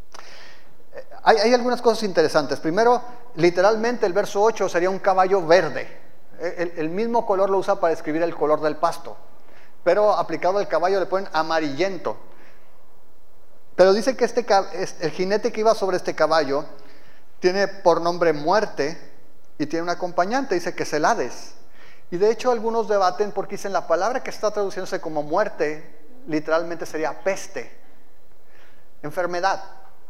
B: Hay, hay algunas cosas interesantes. Primero, literalmente el verso ocho sería un caballo verde. El, el mismo color lo usa para describir el color del pasto, pero aplicado al caballo le ponen amarillento. Pero dice que este, el jinete que iba sobre este caballo tiene por nombre Muerte y tiene un acompañante, dice que es el Hades. Y de hecho algunos debaten porque dicen la palabra que está traduciéndose como muerte literalmente sería peste, enfermedad.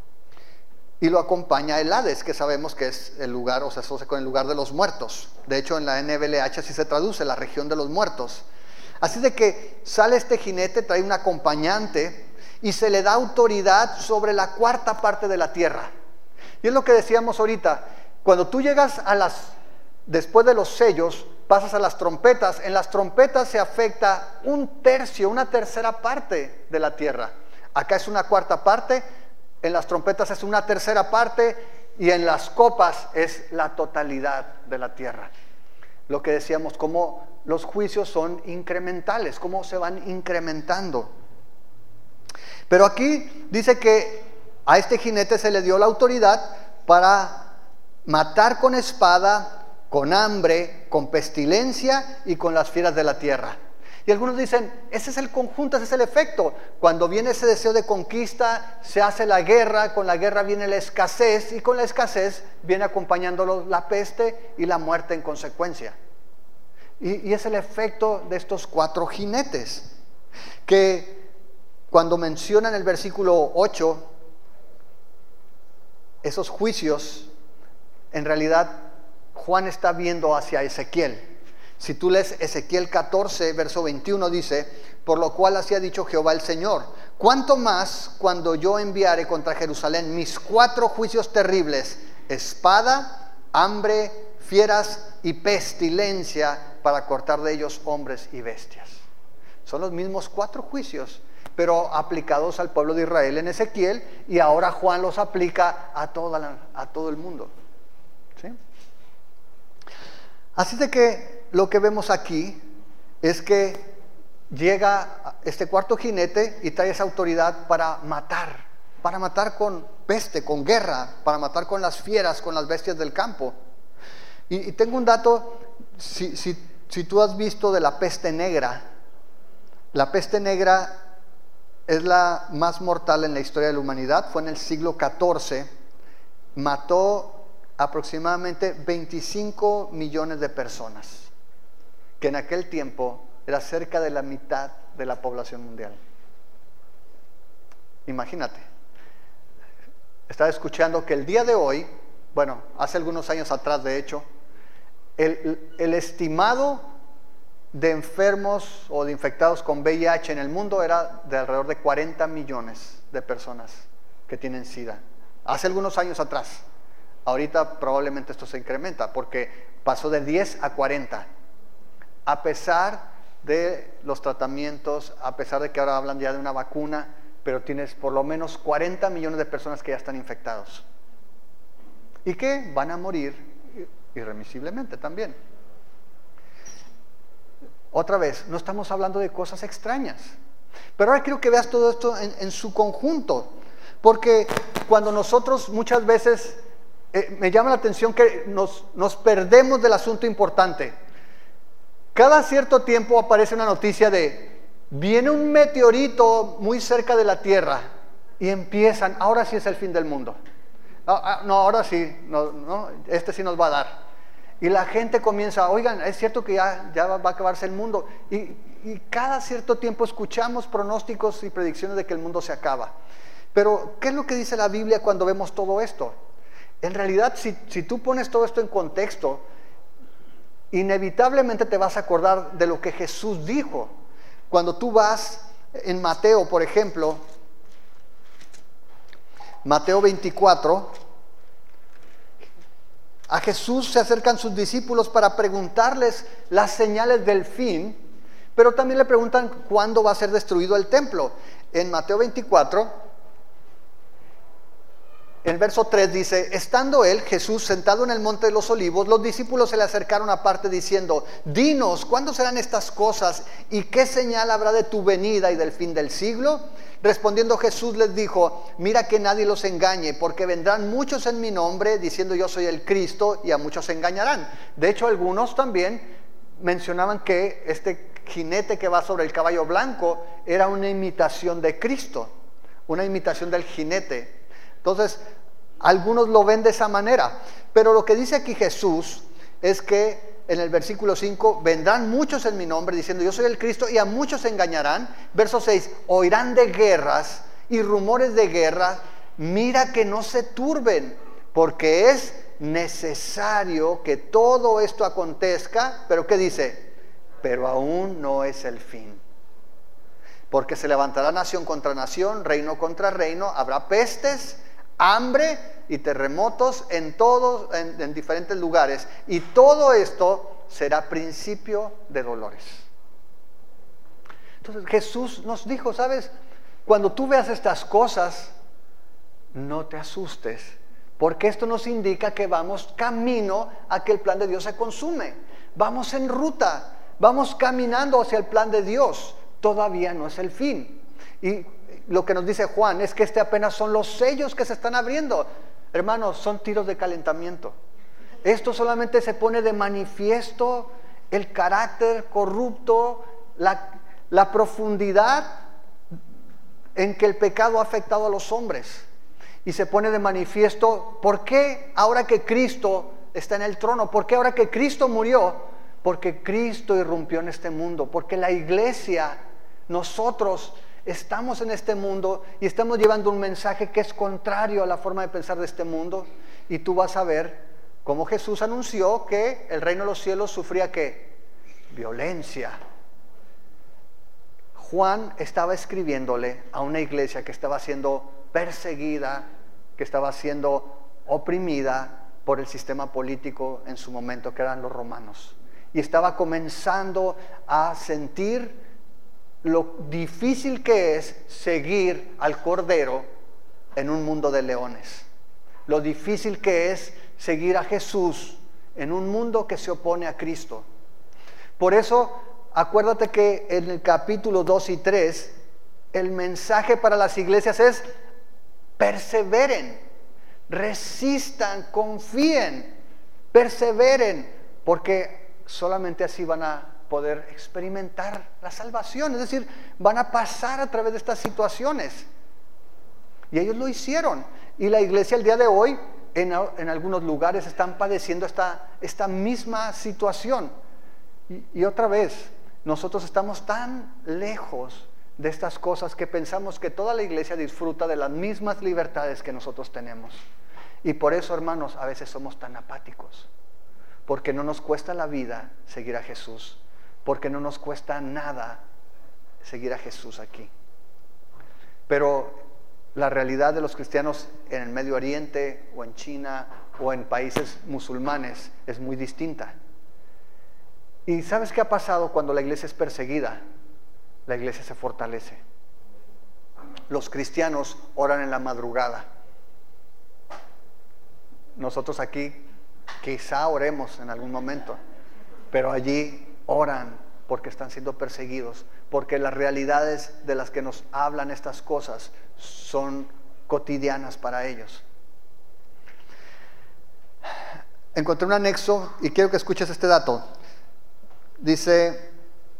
B: Y lo acompaña el Hades, que sabemos que es el lugar, o se asocia con el lugar de los muertos. De hecho en la N B L H así se traduce, la región de los muertos. Así de que sale este jinete, trae un acompañante y se le da autoridad sobre la cuarta parte de la tierra. Y es lo que decíamos ahorita, cuando tú llegas a las, después de los sellos, pasas a las trompetas. En las trompetas se afecta un tercio, una tercera parte de la tierra. Acá es una cuarta parte, en las trompetas es una tercera parte y en las copas es la totalidad de la tierra. Lo que decíamos, cómo los juicios son incrementales, cómo se van incrementando. Pero aquí dice que a este jinete se le dio la autoridad para matar con espada, con hambre, con pestilencia y con las fieras de la tierra. Y algunos dicen, ese es el conjunto, ese es el efecto. Cuando viene ese deseo de conquista, se hace la guerra, con la guerra viene la escasez, y con la escasez viene acompañándolo la peste y la muerte en consecuencia. Y, y es el efecto de estos cuatro jinetes, que cuando menciona en el versículo ocho, esos juicios, en realidad Juan está viendo hacia Ezequiel. Si tú lees Ezequiel catorce, verso veintiuno, dice, por lo cual así ha dicho Jehová el Señor, cuánto más cuando yo enviare contra Jerusalén mis cuatro juicios terribles, espada, hambre, fieras y pestilencia, para cortar de ellos hombres y bestias. Son los mismos cuatro juicios, pero aplicados al pueblo de Israel en Ezequiel, y ahora Juan los aplica a, toda la, a todo el mundo. ¿Sí? Así de que lo que vemos aquí es que llega este cuarto jinete y trae esa autoridad para matar, para matar con peste, con guerra, para matar con las fieras, con las bestias del campo. Y, y tengo un dato, si, si, si tú has visto de la peste negra, la peste negra es la más mortal en la historia de la humanidad, fue en el siglo catorce, mató aproximadamente veinticinco millones de personas, que en aquel tiempo era cerca de la mitad de la población mundial. Imagínate. Estaba escuchando que el día de hoy, bueno, hace algunos años atrás de hecho, el, el estimado de enfermos o de infectados con V I H en el mundo era de alrededor de cuarenta millones de personas que tienen SIDA. Hace algunos años atrás. Ahorita probablemente esto se incrementa porque pasó de diez a cuarenta. A pesar de los tratamientos, a pesar de que ahora hablan ya de una vacuna, pero tienes por lo menos cuarenta millones de personas que ya están infectados. Y que van a morir irremisiblemente también. Otra vez, no estamos hablando de cosas extrañas. Pero ahora quiero que veas todo esto en, en su conjunto. Porque cuando nosotros muchas veces, eh, me llama la atención que nos, nos perdemos del asunto importante. Cada cierto tiempo aparece una noticia de, viene un meteorito muy cerca de la Tierra y empiezan, ahora sí es el fin del mundo. Ah, no, ahora sí, no, no, este sí nos va a dar. Y la gente comienza, oigan, es cierto que ya, ya va a acabarse el mundo. Y, y cada cierto tiempo escuchamos pronósticos y predicciones de que el mundo se acaba. Pero, ¿qué es lo que dice la Biblia cuando vemos todo esto? En realidad, si, si tú pones todo esto en contexto, inevitablemente te vas a acordar de lo que Jesús dijo. Cuando tú vas en Mateo, por ejemplo, Mateo veinticuatro, a Jesús se acercan sus discípulos para preguntarles las señales del fin, pero también le preguntan cuándo va a ser destruido el templo. En Mateo veinticuatro, el verso tres dice, estando él, Jesús, sentado en el monte de los olivos, los discípulos se le acercaron aparte diciendo, dinos, ¿cuándo serán estas cosas? ¿Y qué señal habrá de tu venida y del fin del siglo? Respondiendo Jesús les dijo, mira que nadie los engañe, porque vendrán muchos en mi nombre, diciendo yo soy el Cristo, y a muchos engañarán. De hecho, algunos también mencionaban que este jinete que va sobre el caballo blanco era una imitación de Cristo, una imitación del jinete. Entonces, algunos lo ven de esa manera, pero lo que dice aquí Jesús es que en el versículo cinco, vendrán muchos en mi nombre diciendo yo soy el Cristo y a muchos engañarán. Verso seis, oirán de guerras y rumores de guerra, mira que no se turben, porque es necesario que todo esto acontezca, pero ¿qué dice? Pero aún no es el fin. Porque se levantará nación contra nación, reino contra reino, habrá pestes, hambre y terremotos en todos, en, en diferentes lugares, y todo esto será principio de dolores. Entonces Jesús nos dijo, ¿sabes? Cuando tú veas estas cosas, no te asustes, porque esto nos indica que vamos camino a que el plan de Dios se consume. Vamos en ruta, vamos caminando hacia el plan de Dios. Todavía no es el fin. Y lo que nos dice Juan es que este apenas son los sellos que se están abriendo. Hermanos, son tiros de calentamiento. Esto solamente se pone de manifiesto el carácter corrupto, la, la profundidad en que el pecado ha afectado a los hombres. Y se pone de manifiesto por qué ahora que Cristo está en el trono, por qué ahora que Cristo murió, porque Cristo irrumpió en este mundo, porque la iglesia, nosotros estamos en este mundo y estamos llevando un mensaje que es contrario a la forma de pensar de este mundo. Y tú vas a ver cómo Jesús anunció que el reino de los cielos sufría ¿qué? Violencia. Juan estaba escribiéndole a una iglesia que estaba siendo perseguida, que estaba siendo oprimida por el sistema político en su momento, que eran los romanos. Y estaba comenzando a sentir lo difícil que es seguir al Cordero en un mundo de leones. Lo difícil que es seguir a Jesús en un mundo que se opone a Cristo. Por eso, acuérdate que en el capítulo dos y tres, el mensaje para las iglesias es perseveren, resistan, confíen, perseveren, porque solamente así van a poder experimentar la salvación, es decir, van a pasar a través de estas situaciones. Y ellos lo hicieron. Y la iglesia el día de hoy, en, en algunos lugares, están padeciendo esta, esta misma situación. Y, y otra vez, nosotros estamos tan lejos de estas cosas que pensamos que toda la iglesia disfruta de las mismas libertades que nosotros tenemos. Y por eso, hermanos, a veces somos tan apáticos, porque no nos cuesta la vida seguir a Jesús. porque no nos cuesta nada seguir a Jesús aquí. Pero la realidad de los cristianos en el Medio Oriente o en China o en países musulmanes es muy distinta. ¿Y sabes qué ha pasado cuando la iglesia es perseguida? La iglesia se fortalece. Los cristianos oran en la madrugada. Nosotros aquí quizá oremos en algún momento, pero allí oran porque están siendo perseguidos, porque las realidades de las que nos hablan estas cosas son cotidianas para ellos. Encontré un anexo y quiero que escuches este dato. Dice,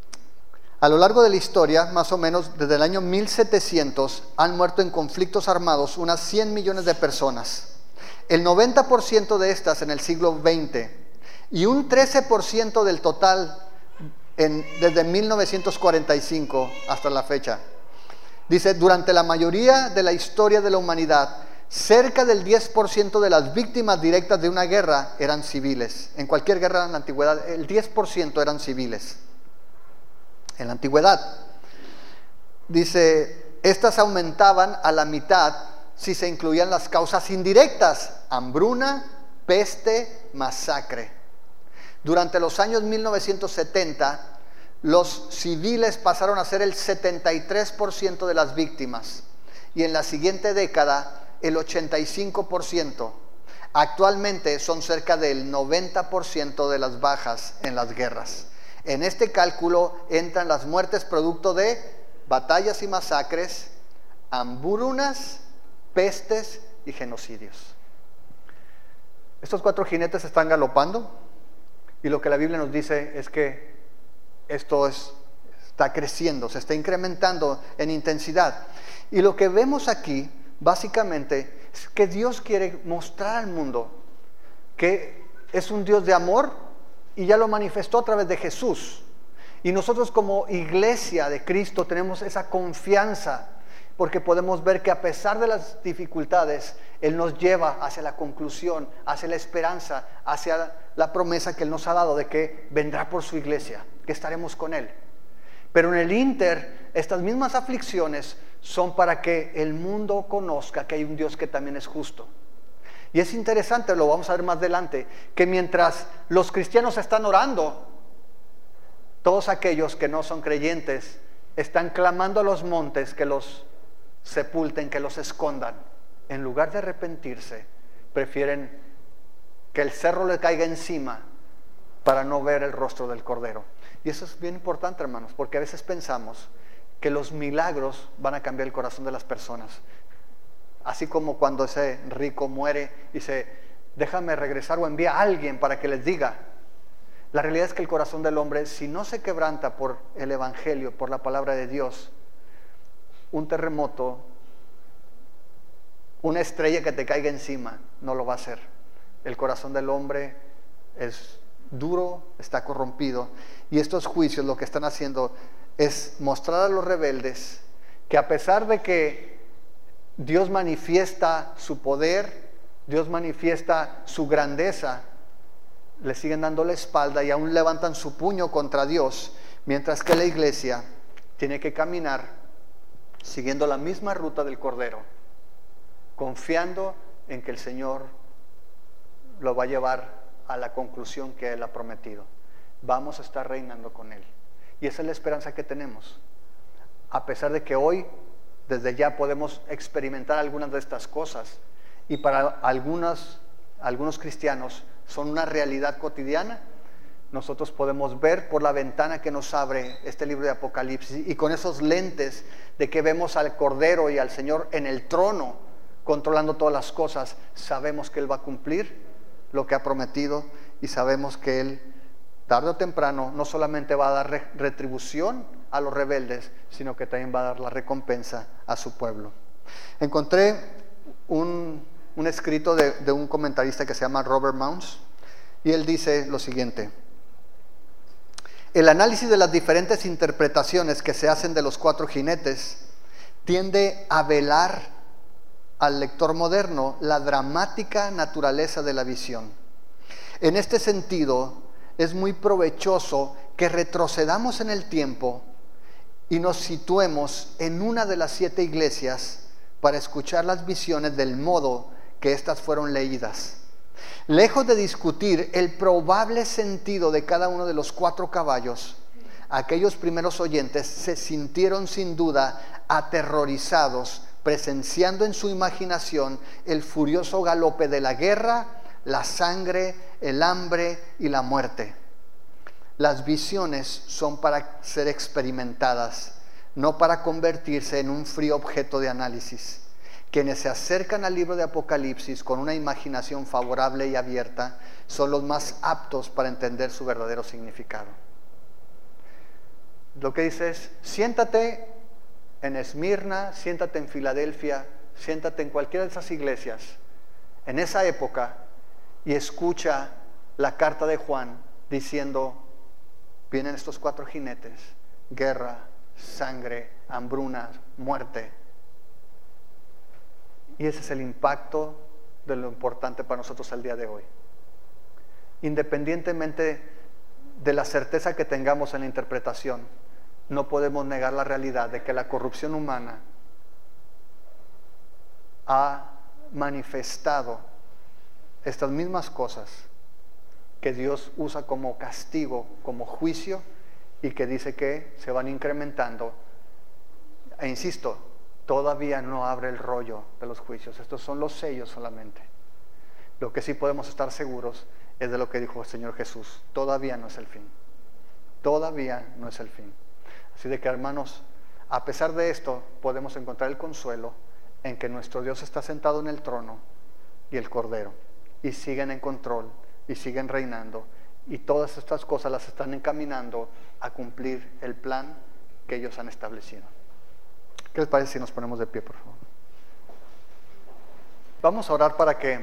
B: a lo largo de la historia, más o menos desde el año mil setecientos, han muerto en conflictos armados unas cien millones de personas. El noventa por ciento de estas en el siglo veinte y un trece por ciento del total en, desde mil novecientos cuarenta y cinco hasta la fecha. Dice, durante la mayoría de la historia de la humanidad, cerca del diez por ciento de las víctimas directas de una guerra eran civiles. En cualquier guerra en la antigüedad, el diez por ciento eran civiles. En la antigüedad. Dice, estas aumentaban a la mitad si se incluían las causas indirectas: hambruna, peste, masacre. Durante los años mil novecientos setenta, los civiles pasaron a ser el setenta y tres por ciento de las víctimas, y en la siguiente década el ochenta y cinco por ciento. Actualmente son cerca del noventa por ciento de las bajas en las guerras. En este cálculo entran las muertes producto de batallas y masacres, hambrunas, pestes y genocidios. Estos cuatro jinetes están galopando y lo que la Biblia nos dice es que esto es, está creciendo, se está incrementando en intensidad. Y lo que vemos aquí básicamente es que Dios quiere mostrar al mundo que es un Dios de amor y ya lo manifestó a través de Jesús. Y nosotros como iglesia de Cristo tenemos esa confianza porque podemos ver que a pesar de las dificultades, Él nos lleva hacia la conclusión, hacia la esperanza, hacia la promesa que Él nos ha dado de que vendrá por su iglesia, que estaremos con Él. Pero en el ínter, estas mismas aflicciones son para que el mundo conozca que hay un Dios que también es justo. Y es interesante, lo vamos a ver más adelante, que mientras los cristianos están orando, todos aquellos que no son creyentes están clamando a los montes que los sepulten, que los escondan. En lugar de arrepentirse, prefieren que el cerro le caiga encima para no ver el rostro del Cordero. Y eso es bien importante, hermanos, porque a veces pensamos que los milagros van a cambiar el corazón de las personas. Así como cuando ese rico muere y dice, déjame regresar o envía a alguien para que les diga. La realidad es que el corazón del hombre, si no se quebranta por el Evangelio, por la palabra de Dios, un terremoto, una estrella que te caiga encima, no lo va a hacer. El corazón del hombre es duro, está corrompido, y estos juicios lo que están haciendo es mostrar a los rebeldes que a pesar de que Dios manifiesta su poder, Dios manifiesta su grandeza, le siguen dando la espalda y aún levantan su puño contra Dios, mientras que la iglesia tiene que caminar siguiendo la misma ruta del Cordero, confiando en que el Señor lo va a llevar a la conclusión que Él ha prometido. Vamos a estar reinando con Él. Y esa es la esperanza que tenemos. A pesar de que hoy, desde ya podemos experimentar algunas de estas cosas, y para algunos, algunos cristianos son una realidad cotidiana, nosotros podemos ver por la ventana que nos abre este libro de Apocalipsis, y con esos lentes de que vemos al Cordero y al Señor en el trono, controlando todas las cosas, sabemos que Él va a cumplir lo que ha prometido, y sabemos que Él, tarde o temprano, no solamente va a dar re- retribución a los rebeldes, sino que también va a dar la recompensa a su pueblo. Encontré un, un escrito de, de un comentarista que se llama Robert Mounce, y él dice lo siguiente: el análisis de las diferentes interpretaciones que se hacen de los cuatro jinetes tiende a velar al lector moderno la dramática naturaleza de la visión. En este sentido, es muy provechoso que retrocedamos en el tiempo y nos situemos en una de las siete iglesias para escuchar las visiones del modo que éstas fueron leídas. Lejos de discutir el probable sentido de cada uno de los cuatro caballos, aquellos primeros oyentes se sintieron sin duda aterrorizados, presenciando en su imaginación el furioso galope de la guerra, la sangre, el hambre y la muerte. Las visiones son para ser experimentadas, no para convertirse en un frío objeto de análisis. Quienes se acercan al libro de Apocalipsis con una imaginación favorable y abierta son los más aptos para entender su verdadero significado. Lo que dice es: siéntate en Esmirna, siéntate en Filadelfia, siéntate en cualquiera de esas iglesias en esa época y escucha la carta de Juan diciendo: vienen estos cuatro jinetes, guerra, sangre, hambruna, muerte. Y ese es el impacto de lo importante para nosotros al día de hoy. Independientemente de la certeza que tengamos en la interpretación, no podemos negar la realidad de que la corrupción humana ha manifestado estas mismas cosas que Dios usa como castigo, como juicio, y que dice que se van incrementando. E insisto, todavía no abre el rollo de los juicios. Estos son los sellos solamente. Lo que sí podemos estar seguros es de lo que dijo el Señor Jesús: todavía no es el fin. Todavía no es el fin. Así de que, hermanos, a pesar de esto, podemos encontrar el consuelo en que nuestro Dios está sentado en el trono y el Cordero, y siguen en control, y siguen reinando, y todas estas cosas las están encaminando a cumplir el plan que ellos han establecido. ¿Qué les parece si nos ponemos de pie, por favor? Vamos a orar para que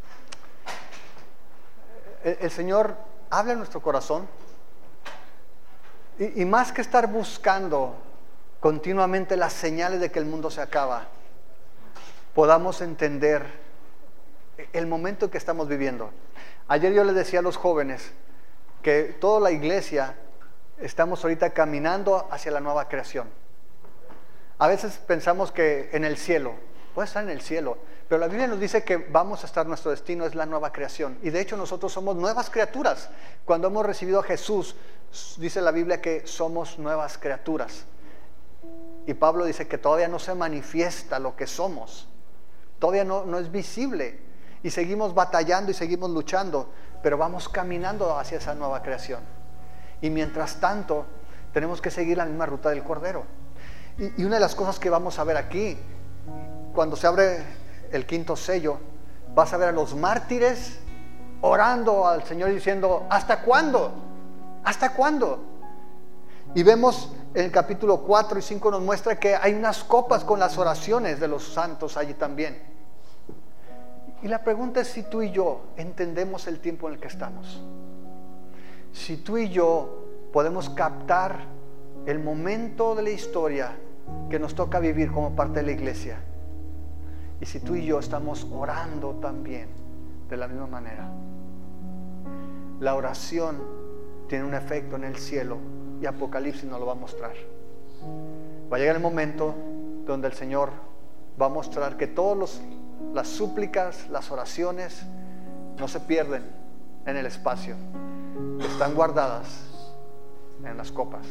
B: el, el Señor hable en nuestro corazón, y, y más que estar buscando continuamente las señales de que el mundo se acaba, podamos entender el momento que estamos viviendo. Ayer yo les decía a los jóvenes que toda la iglesia estamos ahorita caminando hacia la nueva creación. A veces pensamos que en el cielo, puede estar en el cielo, pero la Biblia nos dice que vamos a estar, nuestro destino es la nueva creación. Y de hecho nosotros somos nuevas criaturas. Cuando hemos recibido a Jesús, dice la Biblia que somos nuevas criaturas. Y Pablo dice que todavía no se manifiesta lo que somos. Todavía no, no es visible. Y seguimos batallando y seguimos luchando, pero vamos caminando hacia esa nueva creación. Y mientras tanto, tenemos que seguir la misma ruta del Cordero. Y, y una de las cosas que vamos a ver aquí, cuando se abre el quinto sello, vas a ver a los mártires orando al Señor y diciendo: ¿hasta cuándo? ¿Hasta cuándo? Y vemos en el capítulo cuatro y cinco nos muestra que hay unas copas con las oraciones de los santos allí también. Y la pregunta es si tú y yo entendemos el tiempo en el que estamos. Si tú y yo podemos captar el momento de la historia que nos toca vivir como parte de la iglesia. Y si tú y yo estamos orando también de la misma manera. La oración tiene un efecto en el cielo y Apocalipsis nos lo va a mostrar. Va a llegar el momento donde el Señor va a mostrar que todos los las súplicas, las oraciones no se pierden en el espacio, están guardadas en las copas.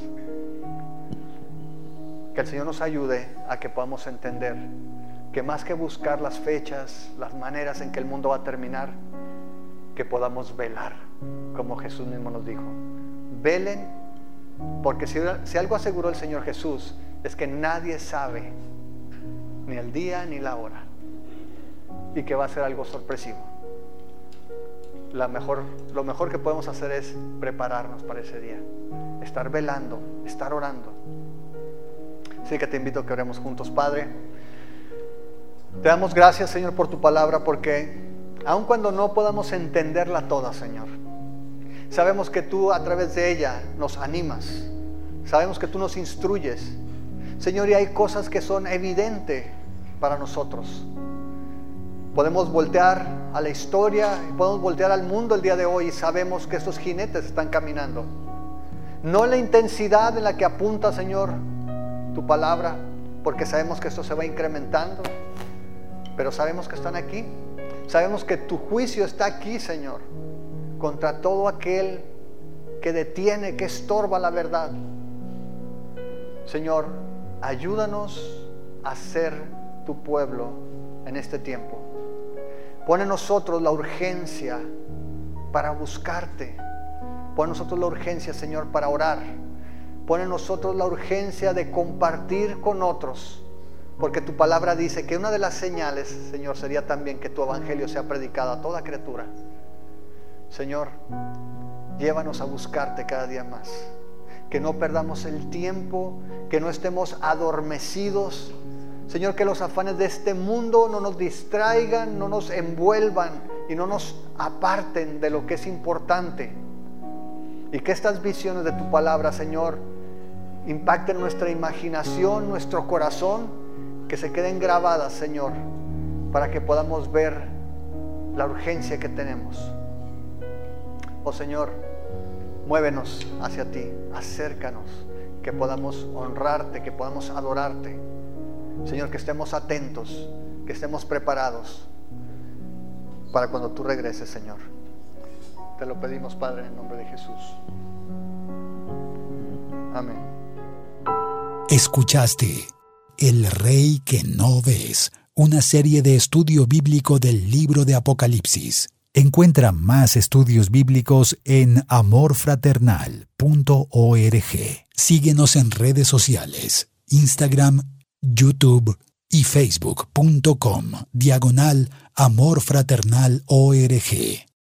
B: Que el Señor nos ayude a que podamos entender que más que buscar las fechas, las maneras en que el mundo va a terminar, que podamos velar, como Jesús mismo nos dijo. Velen, porque si, si algo aseguró el Señor Jesús, es que nadie sabe ni el día ni la hora, y que va a ser algo sorpresivo. La mejor, lo mejor que podemos hacer es prepararnos para ese día, estar velando, estar orando. Así que te invito a que oremos juntos. Padre, te damos gracias, Señor, por tu palabra, porque aun cuando no podamos entenderla toda, Señor, sabemos que tú a través de ella nos animas, sabemos que tú nos instruyes, Señor, y hay cosas que son evidentes para nosotros. Podemos voltear a la historia, podemos voltear al mundo el día de hoy y sabemos que estos jinetes están caminando. No la intensidad en la que apunta, Señor, tu palabra, porque sabemos que esto se va incrementando, pero sabemos que están aquí. Sabemos que tu juicio está aquí, Señor, contra todo aquel que detiene, que estorba la verdad. Señor, ayúdanos a ser tu pueblo en este tiempo. Pon en nosotros la urgencia para buscarte. Pon en nosotros la urgencia, Señor, para orar. Pon en nosotros la urgencia de compartir con otros. Porque tu palabra dice que una de las señales, Señor, sería también que tu evangelio sea predicado a toda criatura. Señor, llévanos a buscarte cada día más. Que no perdamos el tiempo, que no estemos adormecidos. Señor, que los afanes de este mundo no nos distraigan, no nos envuelvan y no nos aparten de lo que es importante. Y que estas visiones de tu palabra, Señor, impacten nuestra imaginación, nuestro corazón, que se queden grabadas, Señor, para que podamos ver la urgencia que tenemos. Oh Señor, muévenos hacia ti, acércanos, que podamos honrarte, que podamos adorarte. Señor, que estemos atentos, que estemos preparados para cuando tú regreses, Señor. Te lo pedimos, Padre, en el nombre de Jesús. Amén.
A: Escuchaste El Rey que no ves, una serie de estudio bíblico del libro de Apocalipsis. Encuentra más estudios bíblicos en amor fraternal punto org. Síguenos en redes sociales, Instagram, YouTube y Facebook punto com, diagonal Amor Fraternal O R G.